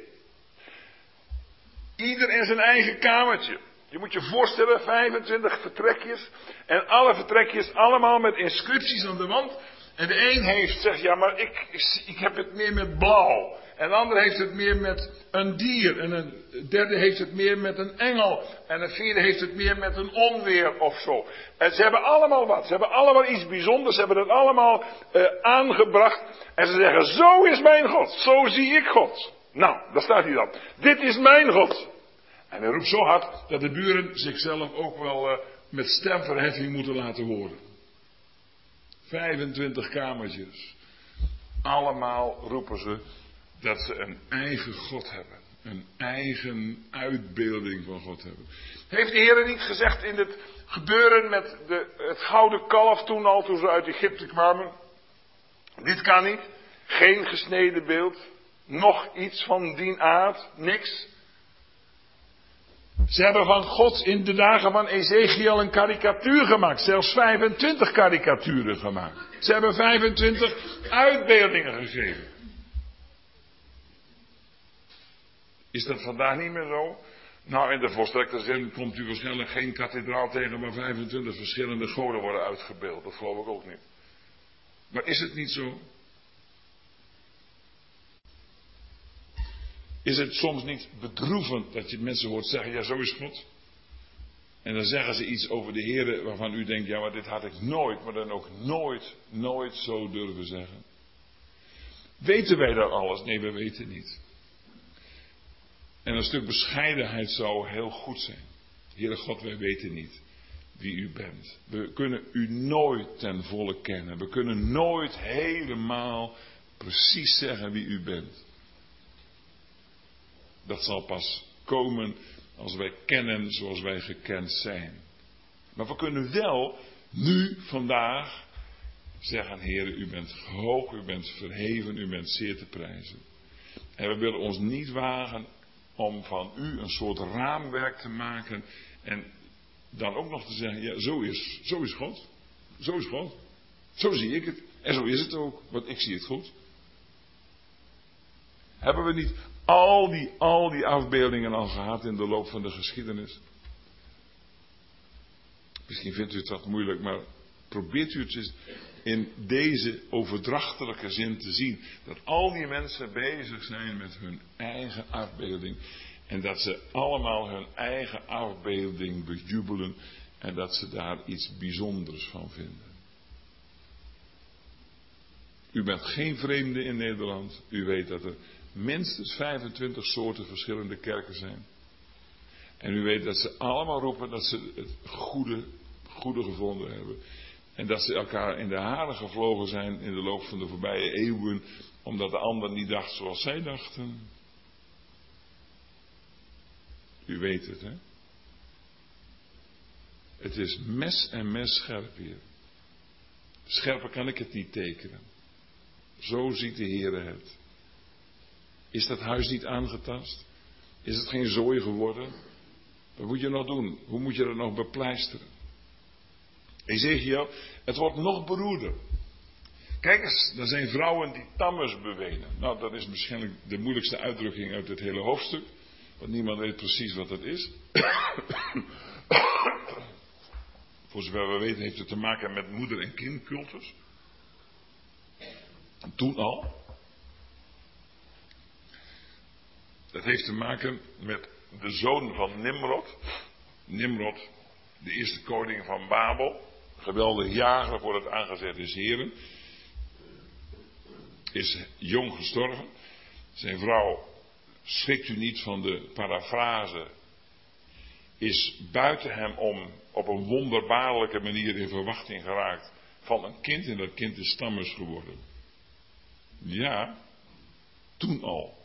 Ieder in zijn eigen kamertje. Je moet je voorstellen, vijfentwintig vertrekjes. En alle vertrekjes allemaal met inscripties aan de wand. En de een heeft zegt, ja maar ik, ik heb het meer met blauw. En de ander heeft het meer met een dier. En een derde heeft het meer met een engel. En een vierde heeft het meer met een onweer of zo. En ze hebben allemaal wat. Ze hebben allemaal iets bijzonders. Ze hebben het allemaal uh, aangebracht. En ze zeggen, zo is mijn God. Zo zie ik God. Nou, daar staat hij dan. Dit is mijn God. En hij roept zo hard dat de buren zichzelf ook wel uh, met stemverheffing moeten laten horen. vijfentwintig kamertjes. Allemaal roepen ze dat ze een eigen God hebben. Een eigen uitbeelding van God hebben. Heeft de Heer niet gezegd in het gebeuren met de, het gouden kalf toen al, toen ze uit Egypte kwamen? Dit kan niet. Geen gesneden beeld. Nog iets van die aard. Niks. Ze hebben van God in de dagen van Ezekiel een karikatuur gemaakt. Zelfs vijfentwintig karikaturen gemaakt. Ze hebben vijfentwintig uitbeeldingen gegeven. Is dat vandaag niet meer zo? Nou, in de volstrekte zin komt u waarschijnlijk geen kathedraal tegen waar vijfentwintig verschillende goden worden uitgebeeld. Dat geloof ik ook niet. Maar is het niet zo? Is het soms niet bedroevend dat je mensen hoort zeggen, ja, zo is God? En dan zeggen ze iets over de Heer waarvan u denkt, ja, maar dit had ik nooit, maar dan ook nooit, nooit zo durven zeggen. Weten wij dat alles? Nee, we weten niet. En een stuk bescheidenheid zou heel goed zijn. Heere God, wij weten niet wie u bent. We kunnen u nooit ten volle kennen. We kunnen nooit helemaal precies zeggen wie u bent. Dat zal pas komen als wij kennen zoals wij gekend zijn. Maar we kunnen wel nu, vandaag, zeggen, Heere, u bent hoog, u bent verheven, u bent zeer te prijzen. En we willen ons niet wagen om van u een soort raamwerk te maken en dan ook nog te zeggen, ja, zo is, zo is God. Zo is God. Zo zie ik het. En zo is het ook, want ik zie het goed. Hebben we niet al die, al die afbeeldingen al gehad in de loop van de geschiedenis? Misschien vindt u het wat moeilijk, maar probeert u het eens in deze overdrachtelijke zin te zien. Dat al die mensen bezig zijn met hun eigen afbeelding. En dat ze allemaal hun eigen afbeelding bejubelen. En dat ze daar iets bijzonders van vinden. U bent geen vreemde in Nederland. U weet dat er minstens vijfentwintig soorten verschillende kerken zijn. En u weet dat ze allemaal roepen dat ze het goede, goede gevonden hebben. En dat ze elkaar in de haren gevlogen zijn in de loop van de voorbije eeuwen. Omdat de ander niet dacht zoals zij dachten. U weet het, hè? Het is mes en mes scherp hier. Scherper kan ik het niet tekenen. Zo ziet de Heere het. Is dat huis niet aangetast? Is het geen zooi geworden? Wat moet je nog doen? Hoe moet je dat nog bepleisteren? Ezekiel, het wordt nog beroerder. Kijk eens, er zijn vrouwen die Tammuz bewenen. Nou, dat is waarschijnlijk de moeilijkste uitdrukking uit het hele hoofdstuk. Want niemand weet precies wat dat is. Voor zover we weten heeft het te maken met moeder- en kindcultus. Toen al. Dat heeft te maken met de zoon van Nimrod. Nimrod, de eerste koning van Babel. Geweldig jager voor het aangezet des Heren. Is jong gestorven. Zijn vrouw, schrikt u niet van de parafrase, is buiten hem om op een wonderbaarlijke manier in verwachting geraakt van een kind. En dat kind is Tammuz geworden. Ja, toen al.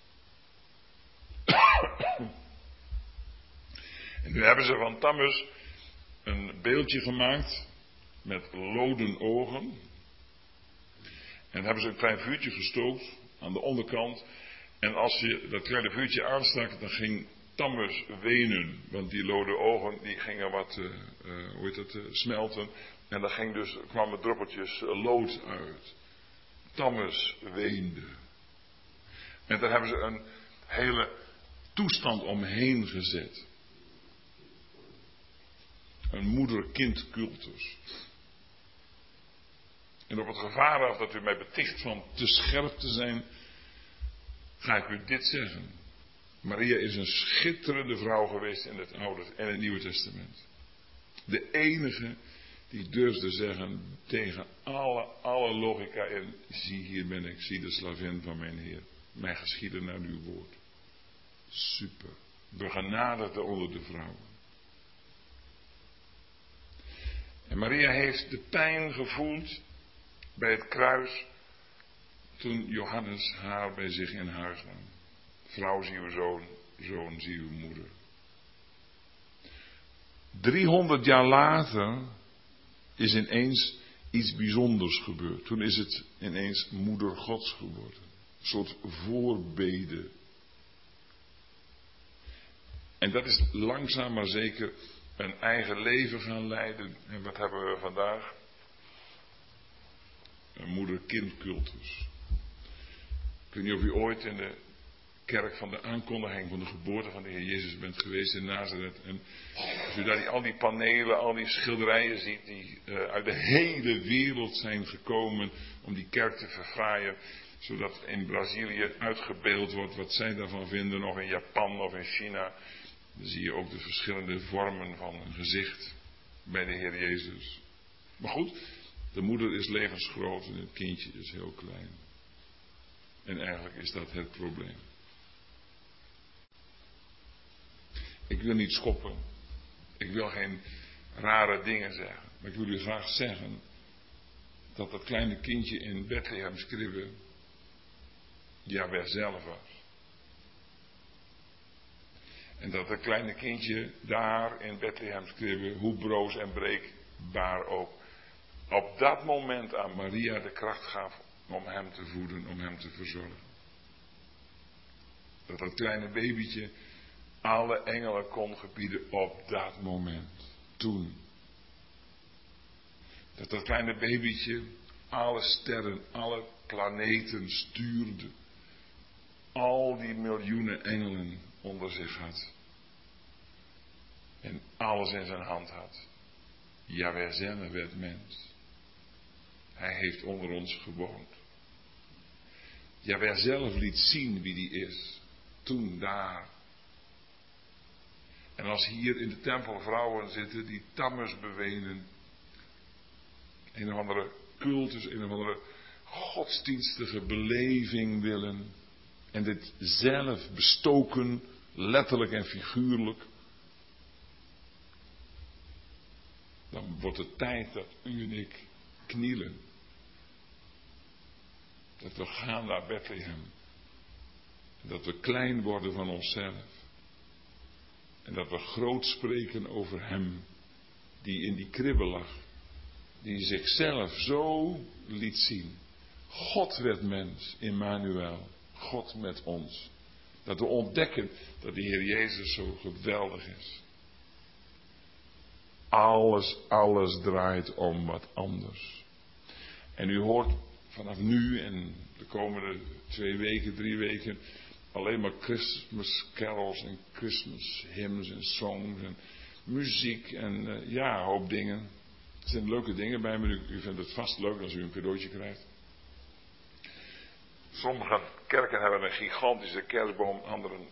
En nu hebben ze van Tammuz een beeldje gemaakt met loden ogen. En hebben ze een klein vuurtje gestookt aan de onderkant. En als je dat kleine vuurtje aanstak, dan ging Tammuz wenen. Want die lode ogen die gingen wat, uh, uh, hoe heet dat, uh, smelten. En daar ging dus, kwamen druppeltjes uh, lood uit. Tammuz weende. En daar hebben ze een hele toestand omheen gezet. Een moeder-kind cultus. En op het gevaar af dat u mij beticht van te scherp te zijn, ga ik u dit zeggen. Maria is een schitterende vrouw geweest in het Oude en het Nieuwe Testament. De enige die durfde zeggen tegen alle, alle logica in, zie hier ben ik, zie de slavin van mijn Heer. Mij geschieden naar uw woord. Super. Begenadigde onder de vrouwen. En Maria heeft de pijn gevoeld bij het kruis toen Johannes haar bij zich in huis nam. Vrouw, zie uw zoon, zoon, zie uw moeder. driehonderd jaar later is ineens iets bijzonders gebeurd. Toen is het ineens moeder Gods geworden. Een soort voorbede. En dat is langzaam maar zeker een eigen leven gaan leiden. En wat hebben we vandaag? Een moeder-kind cultus. Ik weet niet of u ooit in de kerk van de aankondiging van de geboorte van de Heer Jezus bent geweest in Nazareth. En als u daar die, al die panelen, al die schilderijen ziet die uh, uit de hele wereld zijn gekomen om die kerk te verfraaien. Zodat in Brazilië uitgebeeld wordt wat zij daarvan vinden, of in Japan of in China. Dan zie je ook de verschillende vormen van een gezicht bij de Heer Jezus. Maar goed, de moeder is levensgroot en het kindje is heel klein. En eigenlijk is dat het probleem. Ik wil niet schoppen. Ik wil geen rare dingen zeggen. Maar ik wil u graag zeggen dat dat kleine kindje in Bethlehem's kribbe Jahweh zelf was. En dat dat kleine kindje daar in Bethlehem's kribbe, hoe broos en breekbaar ook, op dat moment aan Maria de kracht gaf om hem te voeden, om hem te verzorgen. Dat dat kleine babytje alle engelen kon gebieden op dat moment. Toen. Dat dat kleine babytje alle sterren, alle planeten stuurde. Al die miljoenen engelen onder zich had. En alles in zijn hand had. Jahweh zelf werd mens. Hij heeft onder ons gewoond. Jahweh zelf liet zien wie die is. Toen daar. En als hier in de tempel vrouwen zitten die Tammuz bewenen. Een of andere cultus, een of andere godsdienstige beleving willen. En dit zelf bestoken, letterlijk en figuurlijk. Dan wordt het tijd dat u en ik knielen. Dat we gaan naar Bethlehem. En dat we klein worden van onszelf. En dat we groot spreken over hem die in die kribbe lag. Die zichzelf zo liet zien. God werd mens, Immanuel. God met ons. Dat we ontdekken dat de Heer Jezus zo geweldig is. Alles, alles draait om wat anders. En u hoort vanaf nu en de komende twee weken, drie weken alleen maar Christmas carols en Christmas hymns en songs en muziek en uh, ja, een hoop dingen. Er zijn leuke dingen bij me. U, u vindt het vast leuk als u een cadeautje krijgt. Sommige kerken hebben een gigantische kerstboom, anderen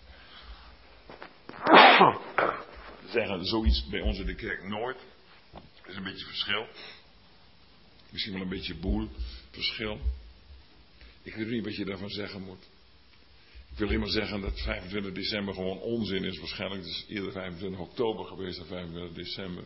zeggen zoiets bij ons in de kerk nooit. Er is een beetje verschil. Misschien wel een beetje boel verschil. Ik weet niet wat je daarvan zeggen moet. Ik wil alleen maar zeggen dat vijfentwintig december gewoon onzin is. Waarschijnlijk is het eerder vijfentwintig oktober geweest dan vijfentwintig december.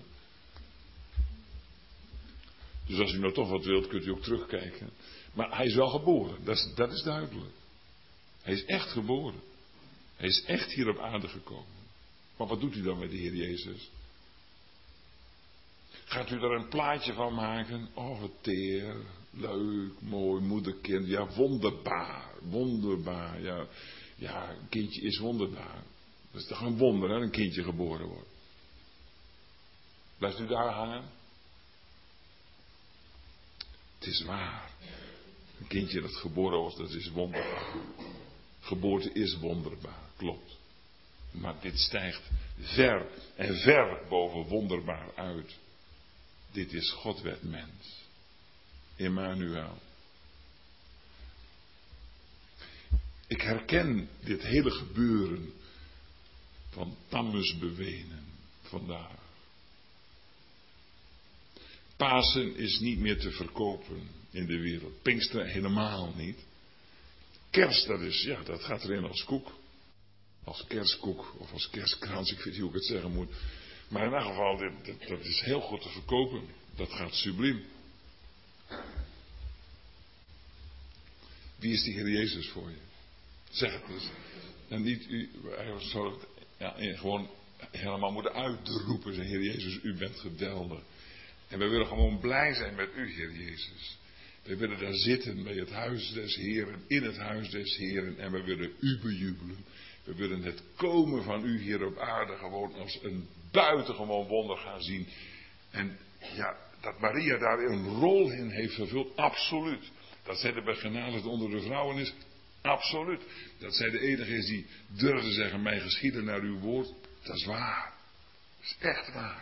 Dus als u nou toch wat wilt, kunt u ook terugkijken. Maar hij is wel geboren, dat is, dat is duidelijk. Hij is echt geboren. Hij is echt hier op aarde gekomen. Maar wat doet u dan met de Heer Jezus? Gaat u er een plaatje van maken? Oh, wat teer, leuk, mooi, moederkind. Ja, wonderbaar, wonderbaar. Ja, ja, een kindje is wonderbaar. Dat is toch een wonder, hè, een kindje geboren wordt. Blijft u daar hangen? Het is waar. Een kindje dat geboren wordt, dat is wonderbaar. Geboorte is wonderbaar, klopt. Maar dit stijgt ver en ver boven wonderbaar uit. Dit is God werd mens. Immanuel. Ik herken dit hele gebeuren van Tammuz bewenen vandaag. Pasen is niet meer te verkopen in de wereld. Pinksteren helemaal niet. Kerst, dat is, ja, dat gaat erin als koek. Als kerstkoek of als kerstkrans, ik weet niet hoe ik het zeggen moet. Maar in elk geval, dit, dit, dat is heel goed te verkopen. Dat gaat subliem. Wie is die Heer Jezus voor je? Zeg het dus. En niet u, hij zou het ja, gewoon helemaal moeten uitroepen. Zeg, Heer Jezus, u bent geweldig. En we willen gewoon blij zijn met u, Heer Jezus. We willen daar zitten bij het huis des Heren, in het huis des Heren. En we willen u bejubelen. We willen het komen van u hier op aarde gewoon als een buitengewoon wonder gaan zien. En ja, dat Maria daar een rol in heeft vervuld, absoluut. Dat zij de begenadigde onder de vrouwen is, absoluut. Dat zij de enige is die durft te zeggen, mij geschieden naar uw woord, dat is waar. Dat is echt waar.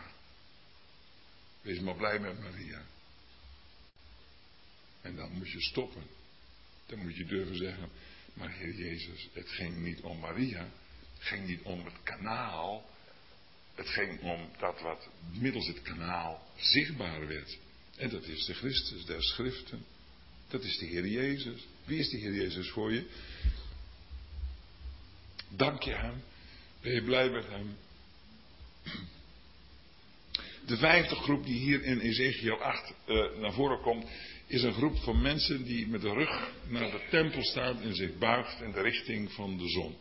Wees maar blij met Maria. En dan moet je stoppen. Dan moet je durven zeggen, maar Heer Jezus, het ging niet om Maria. Het ging niet om het kanaal. Het ging om dat wat middels het kanaal zichtbaar werd. En dat is de Christus der Schriften. Dat is de Heer Jezus. Wie is de Heer Jezus voor je? Dank je hem? Ben je blij met hem? De vijfde groep die hier in Ezekiel acht uh, naar voren komt, is een groep van mensen die met de rug naar de tempel staat en zich buigt in de richting van de zon.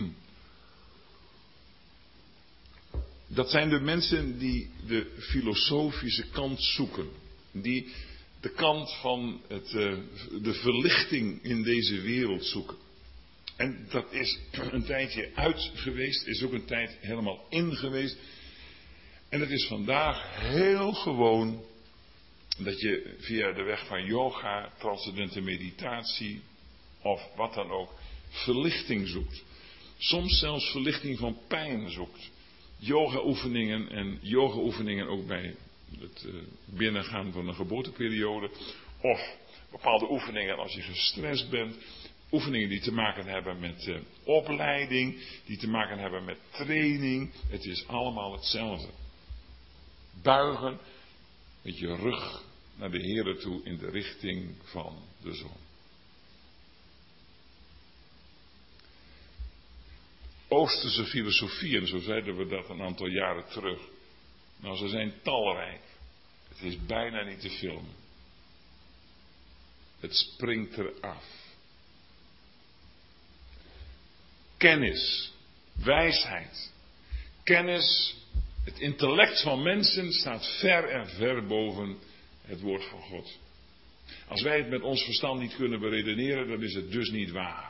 Dat zijn de mensen die de filosofische kant zoeken. Die de kant van het, uh, de verlichting in deze wereld zoeken. En dat is een tijdje uit geweest, is ook een tijd helemaal in geweest. En het is vandaag heel gewoon dat je via de weg van yoga, transcendente meditatie of wat dan ook, verlichting zoekt. Soms zelfs verlichting van pijn zoekt. Yoga-oefeningen en yoga-oefeningen ook bij het uh, binnengaan van een geboorteperiode. Of bepaalde oefeningen als je gestrest bent. Oefeningen die te maken hebben met uh, opleiding, die te maken hebben met training. Het is allemaal hetzelfde. Buigen met je rug naar de Heere toe in de richting van de zon. Oosterse filosofieën, zo zeiden we dat een aantal jaren terug. Nou, ze zijn talrijk. Het is bijna niet te filmen. Het springt eraf. Kennis, wijsheid, kennis, het intellect van mensen staat ver en ver boven het woord van God. Als wij het met ons verstand niet kunnen beredeneren, dan is het dus niet waar.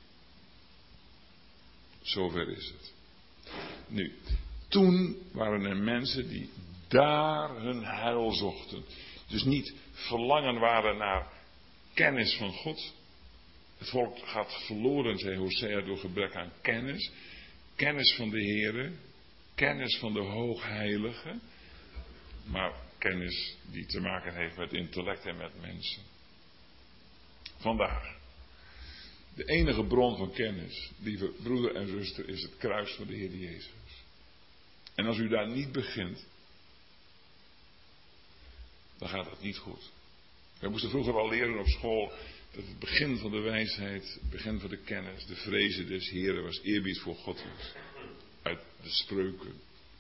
Zover is het. Nu, toen waren er mensen die daar hun heil zochten. Dus niet verlangen waren naar kennis van God. Het volk gaat verloren, zei Hosea, door gebrek aan kennis. Kennis van de Heere. Kennis van de Hoogheilige. Maar kennis die te maken heeft met intellect en met mensen. Vandaag. De enige bron van kennis, lieve broeder en zuster, is het kruis van de Heer Jezus. En als u daar niet begint, dan gaat het niet goed. Wij moesten vroeger al leren op school dat het begin van de wijsheid, het begin van de kennis, de vrezen des Heeren was eerbied voor God was. Uit de spreuken.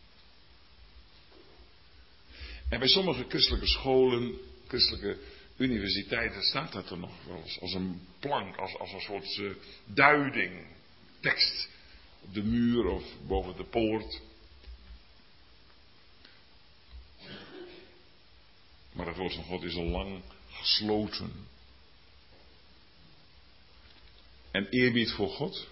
En bij sommige christelijke scholen, christelijke universiteiten staat dat er nog wel eens als een plank, als, als een soort uh, duiding, tekst op de muur of boven de poort. Maar het woord van God is al lang gesloten. En eerbied voor God,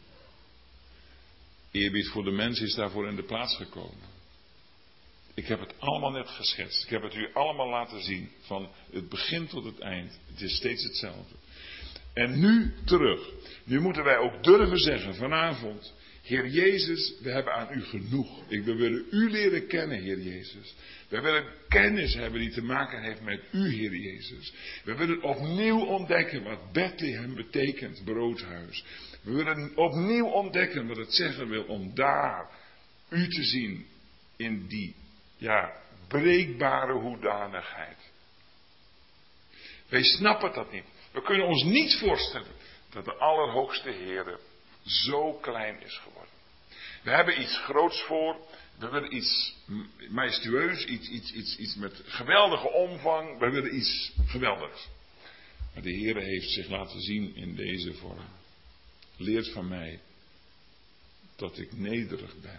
eerbied voor de mens is daarvoor in de plaats gekomen. Ik heb het allemaal net geschetst. Ik heb het u allemaal laten zien. Van het begin tot het eind. Het is steeds hetzelfde. En nu terug. Nu moeten wij ook durven zeggen vanavond. Heer Jezus, we hebben aan u genoeg. Ik, we willen u leren kennen, Heer Jezus. We willen kennis hebben die te maken heeft met u, Heer Jezus. We willen opnieuw ontdekken wat Bethlehem betekent, broodhuis. We willen opnieuw ontdekken wat het zeggen wil om daar u te zien in die Ja, breekbare hoedanigheid. Wij snappen dat niet. We kunnen ons niet voorstellen dat de Allerhoogste Heere zo klein is geworden. We hebben iets groots voor. We willen iets majestueus, iets, iets, iets, iets met geweldige omvang. We willen iets geweldigs. Maar de Heere heeft zich laten zien in deze vorm. Leert van mij dat ik nederig ben.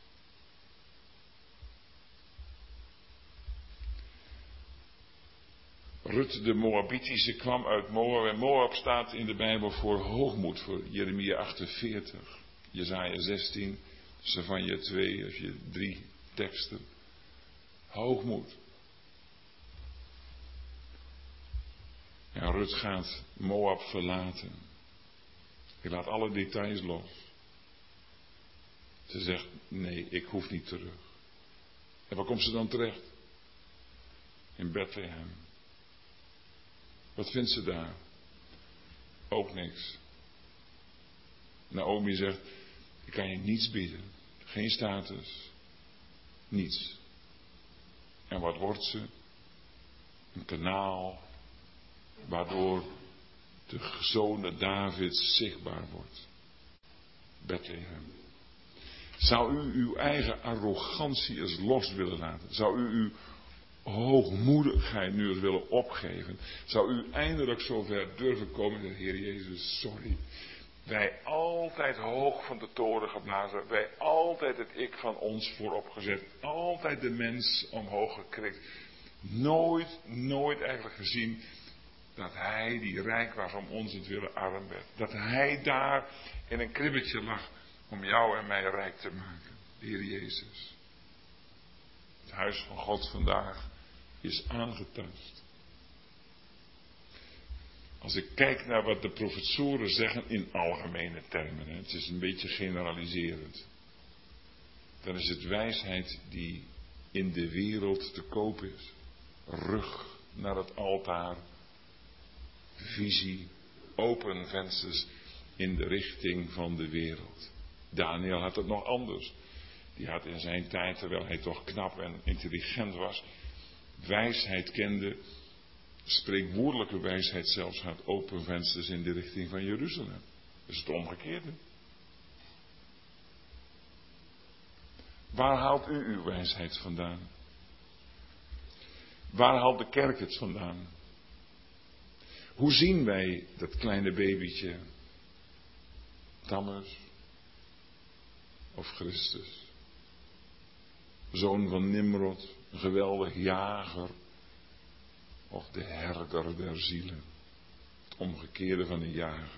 Rut de Moabitische kwam uit Moab. En Moab staat in de Bijbel voor hoogmoed. Voor Jeremia achtenveertig. Jesaja zestien. Zefanja twee. Als je drie teksten. Hoogmoed. Ja, Rut gaat Moab verlaten. Ik laat alle details los. Ze zegt, nee, ik hoef niet terug. En waar komt ze dan terecht? In Bethlehem. Wat vindt ze daar? Ook niks. Naomi zegt, ik kan je niets bieden. Geen status. Niets. En wat wordt ze? Een kanaal waardoor de zoon Davids zichtbaar wordt. Bethlehem. Zou u uw eigen arrogantie eens los willen laten? Zou u uw hoogmoedigheid nu eens willen opgeven? Zou u eindelijk zover durven komen en Heer Jezus, sorry. Wij altijd hoog van de toren geblazen. Wij altijd het ik van ons voorop gezet. Altijd de mens omhoog gekrikt. Nooit, nooit eigenlijk gezien dat hij die rijk was om ons het willen arm werd. Dat hij daar in een kribbetje lag om jou en mij rijk te maken. De Heer Jezus. Het huis van God vandaag is aangetast. Als ik kijk naar wat de professoren zeggen in algemene termen, hè, het is een beetje generaliserend, dan is het wijsheid die in de wereld te koop is. Rug naar het altaar, visie, open vensters in de richting van de wereld. Daniel had het nog anders. Die had in zijn tijd, terwijl hij toch knap en intelligent was, wijsheid kende, spreekwoordelijke wijsheid zelfs, had open vensters in de richting van Jeruzalem. Dat is het omgekeerde. Waar haalt u uw wijsheid vandaan? Waar haalt de kerk het vandaan? Hoe zien wij dat kleine babytje? Tammuz of Christus? Zoon van Nimrod, een geweldig jager. Of de herder der zielen. Het omgekeerde van een jager.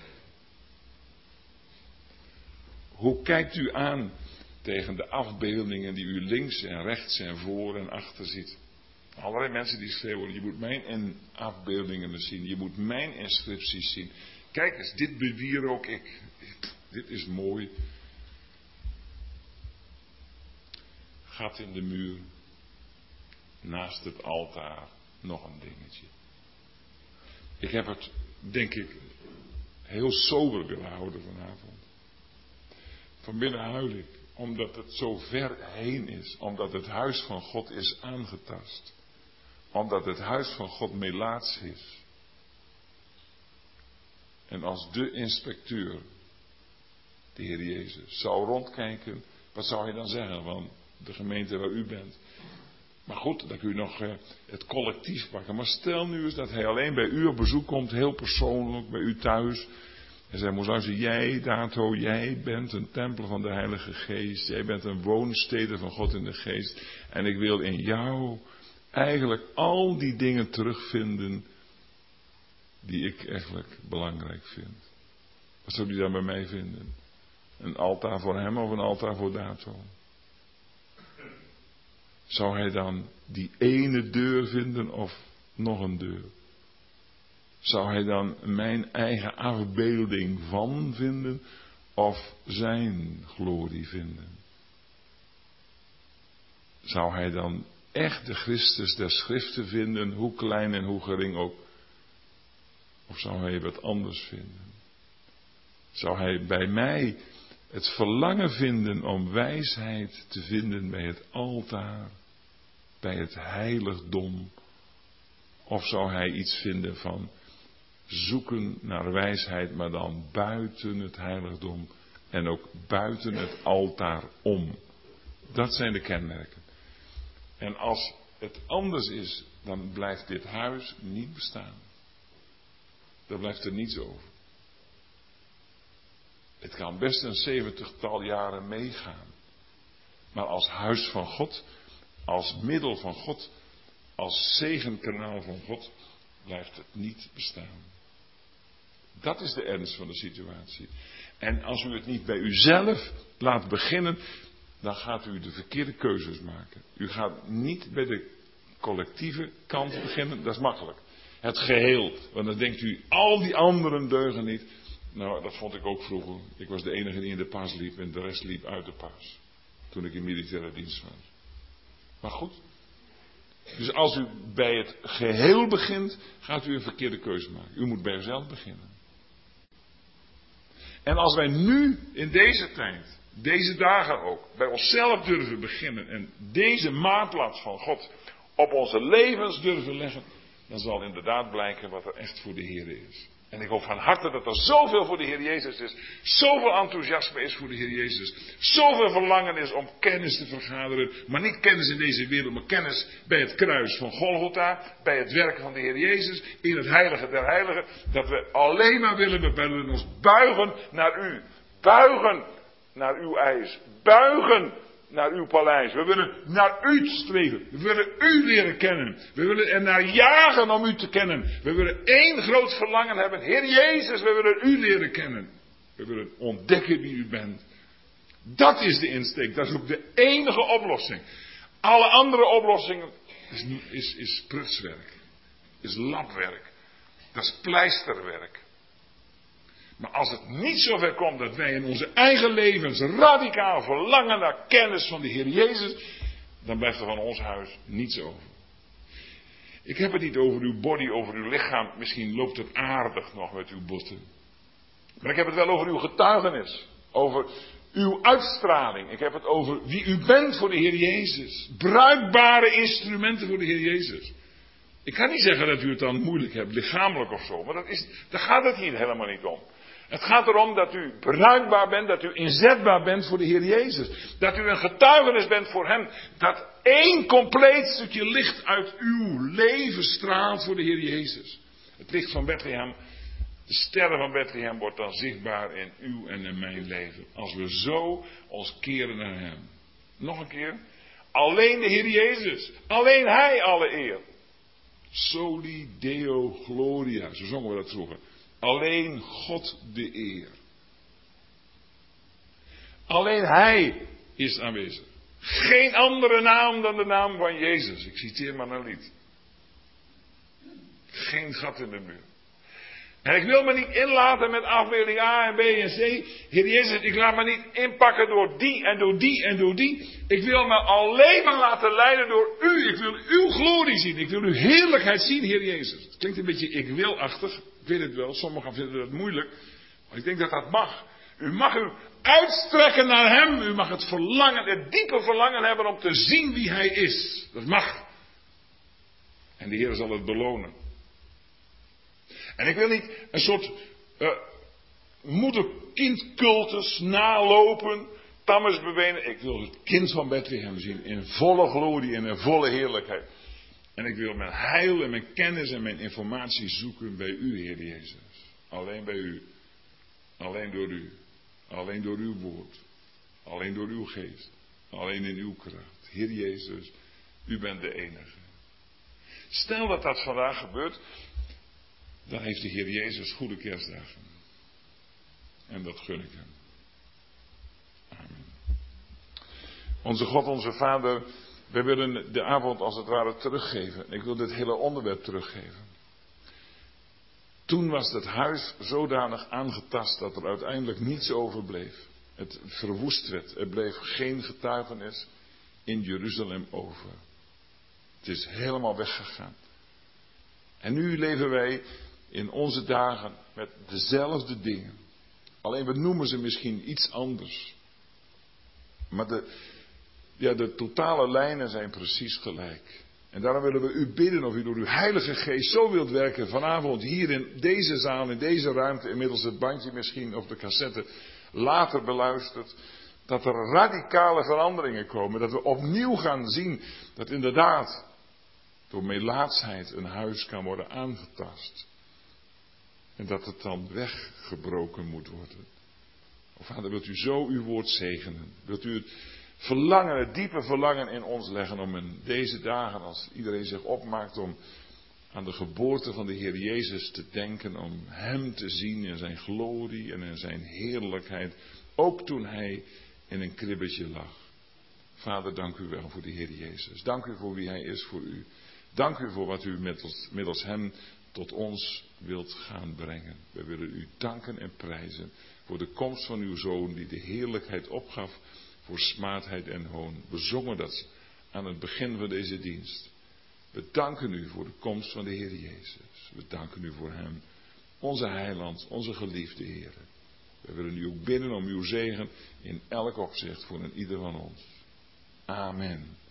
Hoe kijkt u aan tegen de afbeeldingen die u links en rechts en voor en achter ziet? Allerlei mensen die schreeuwen, je moet mijn afbeeldingen zien. Je moet mijn inscripties zien. Kijk eens, dit bewier ook ik. Dit is mooi. Gat in de muur. Naast het altaar. Nog een dingetje. Ik heb het, denk ik, heel sober willen houden vanavond. Van binnen huil ik. Omdat het zo ver heen is. Omdat het huis van God is aangetast. Omdat het huis van God melaats is. En als de inspecteur, de Heer Jezus, zou rondkijken, wat zou hij dan zeggen van de gemeente waar u bent? Maar goed, dan kun je nog eh, het collectief pakken. Maar stel nu eens dat hij alleen bij u op bezoek komt, heel persoonlijk, bij u thuis. En zei, Mosluizen, jij, Dato, jij bent een tempel van de Heilige Geest. Jij bent een woonstede van God in de Geest. En ik wil in jou eigenlijk al die dingen terugvinden die ik eigenlijk belangrijk vind. Wat zou u dan bij mij vinden? Een altaar voor hem of een altaar voor Dato? Zou hij dan die ene deur vinden of nog een deur? Zou hij dan mijn eigen afbeelding van vinden of zijn glorie vinden? Zou hij dan echt de Christus der Schriften vinden, hoe klein en hoe gering ook? Of zou hij wat anders vinden? Zou hij bij mij het verlangen vinden om wijsheid te vinden bij het altaar, bij het heiligdom? Of zou hij iets vinden van zoeken naar wijsheid, maar dan buiten het heiligdom en ook buiten het altaar om? Dat zijn de kenmerken. En als het anders is, dan blijft dit huis niet bestaan. Dan blijft er niets over. Het kan best een zeventigtal jaren meegaan. Maar als huis van God, als middel van God, als zegenkanaal van God, blijft het niet bestaan. Dat is de ernst van de situatie. En als u het niet bij uzelf laat beginnen, dan gaat u de verkeerde keuzes maken. U gaat niet bij de collectieve kant beginnen, dat is makkelijk. Het geheel, want dan denkt u, al die anderen deugen niet. Nou, dat vond ik ook vroeger. Ik was de enige die in de pas liep en de rest liep uit de pas. Toen ik in militaire dienst was. Maar goed. Dus als u bij het geheel begint, gaat u een verkeerde keuze maken. U moet bij uzelf beginnen. En als wij nu in deze tijd, deze dagen ook, bij onszelf durven beginnen en deze maatlat van God op onze levens durven leggen, dan zal inderdaad blijken wat er echt voor de Heer is. En ik hoop van harte dat er zoveel voor de Heer Jezus is, zoveel enthousiasme is voor de Heer Jezus, zoveel verlangen is om kennis te vergaderen, maar niet kennis in deze wereld, maar kennis bij het kruis van Golgotha, bij het werken van de Heer Jezus, in het heilige der heiligen, dat we alleen maar willen, we willen ons buigen naar u, buigen naar uw eis, buigen naar uw paleis. We willen naar u streven. We willen u leren kennen. We willen er naar jagen om u te kennen. We willen één groot verlangen hebben. Heer Jezus, we willen u leren kennen. We willen ontdekken wie u bent. Dat is de insteek. Dat is ook de enige oplossing. Alle andere oplossingen is, is, is prutswerk. Is labwerk. Dat is pleisterwerk. Maar als het niet zover komt dat wij in onze eigen levens radicaal verlangen naar kennis van de Heer Jezus, dan blijft er van ons huis niets over. Ik heb het niet over uw body, over uw lichaam. Misschien loopt het aardig nog met uw botten. Maar ik heb het wel over uw getuigenis. Over uw uitstraling. Ik heb het over wie u bent voor de Heer Jezus. Bruikbare instrumenten voor de Heer Jezus. Ik kan niet zeggen dat u het dan moeilijk hebt, lichamelijk of zo. Maar dat is, daar gaat het hier helemaal niet om. Het gaat erom dat u bruikbaar bent, dat u inzetbaar bent voor de Heer Jezus. Dat u een getuigenis bent voor Hem. Dat één compleet stukje licht uit uw leven straalt voor de Heer Jezus. Het licht van Bethlehem, de sterren van Bethlehem wordt dan zichtbaar in uw en in mijn leven. Als we zo ons keren naar Hem. Nog een keer. Alleen de Heer Jezus. Alleen Hij alle eer. Soli Deo Gloria. Zo zongen we dat vroeger. Alleen God de eer. Alleen Hij is aanwezig. Geen andere naam dan de naam van Jezus. Ik citeer maar een lied. Geen gat in de muur. En ik wil me niet inlaten met afbeelding A en B en C. Heer Jezus, ik laat me niet inpakken door die en door die en door die. Ik wil me alleen maar laten leiden door u. Ik wil uw glorie zien. Ik wil uw heerlijkheid zien, Heer Jezus. Het klinkt een beetje ik wil-achtig. Ik weet het wel, sommigen vinden dat moeilijk. Maar ik denk dat dat mag. U mag u uitstrekken naar Hem. U mag het verlangen, het diepe verlangen hebben om te zien wie Hij is. Dat mag. En de Heer zal het belonen. En ik wil niet een soort uh, moeder-kind-cultus nalopen, tammes bewenen. Ik wil het kind van Bethlehem zien in volle glorie en in volle heerlijkheid. En ik wil mijn heil en mijn kennis en mijn informatie zoeken bij u, Heer Jezus. Alleen bij u. Alleen door u. Alleen door uw woord. Alleen door uw geest. Alleen in uw kracht. Heer Jezus, u bent de enige. Stel dat dat vandaag gebeurt, dan heeft de Heer Jezus goede kerstdagen. En dat gun ik hem. Amen. Onze God, onze Vader, wij willen de avond als het ware teruggeven. Ik wil dit hele onderwerp teruggeven. Toen was het huis zodanig aangetast dat er uiteindelijk niets overbleef. Het verwoest werd. Er bleef geen getuigenis in Jeruzalem over. Het is helemaal weggegaan. En nu leven wij in onze dagen met dezelfde dingen. Alleen we noemen ze misschien iets anders. Maar de, ja, de totale lijnen zijn precies gelijk. En daarom willen we u bidden of u door uw Heilige Geest zo wilt werken vanavond hier in deze zaal, in deze ruimte, inmiddels het bandje misschien of de cassette later beluisterd, dat er radicale veranderingen komen. Dat we opnieuw gaan zien dat inderdaad door melaatsheid een huis kan worden aangetast. En dat het dan weggebroken moet worden. O Vader, wilt u zo uw woord zegenen? Wilt u het verlangen, het diepe verlangen in ons leggen om in deze dagen, als iedereen zich opmaakt om aan de geboorte van de Heer Jezus te denken, om Hem te zien in zijn glorie en in zijn heerlijkheid, ook toen Hij in een kribbetje lag. Vader, dank u wel voor de Heer Jezus. Dank u voor wie Hij is voor u. Dank u voor wat u middels, middels Hem tot ons wilt gaan brengen. We willen u danken en prijzen voor de komst van uw Zoon die de heerlijkheid opgaf voor smaadheid en hoon. We zongen dat aan het begin van deze dienst. We danken u voor de komst van de Heer Jezus. We danken u voor Hem, onze heiland, onze geliefde Heer. We willen u ook bidden om uw zegen in elk opzicht voor een ieder van ons. Amen.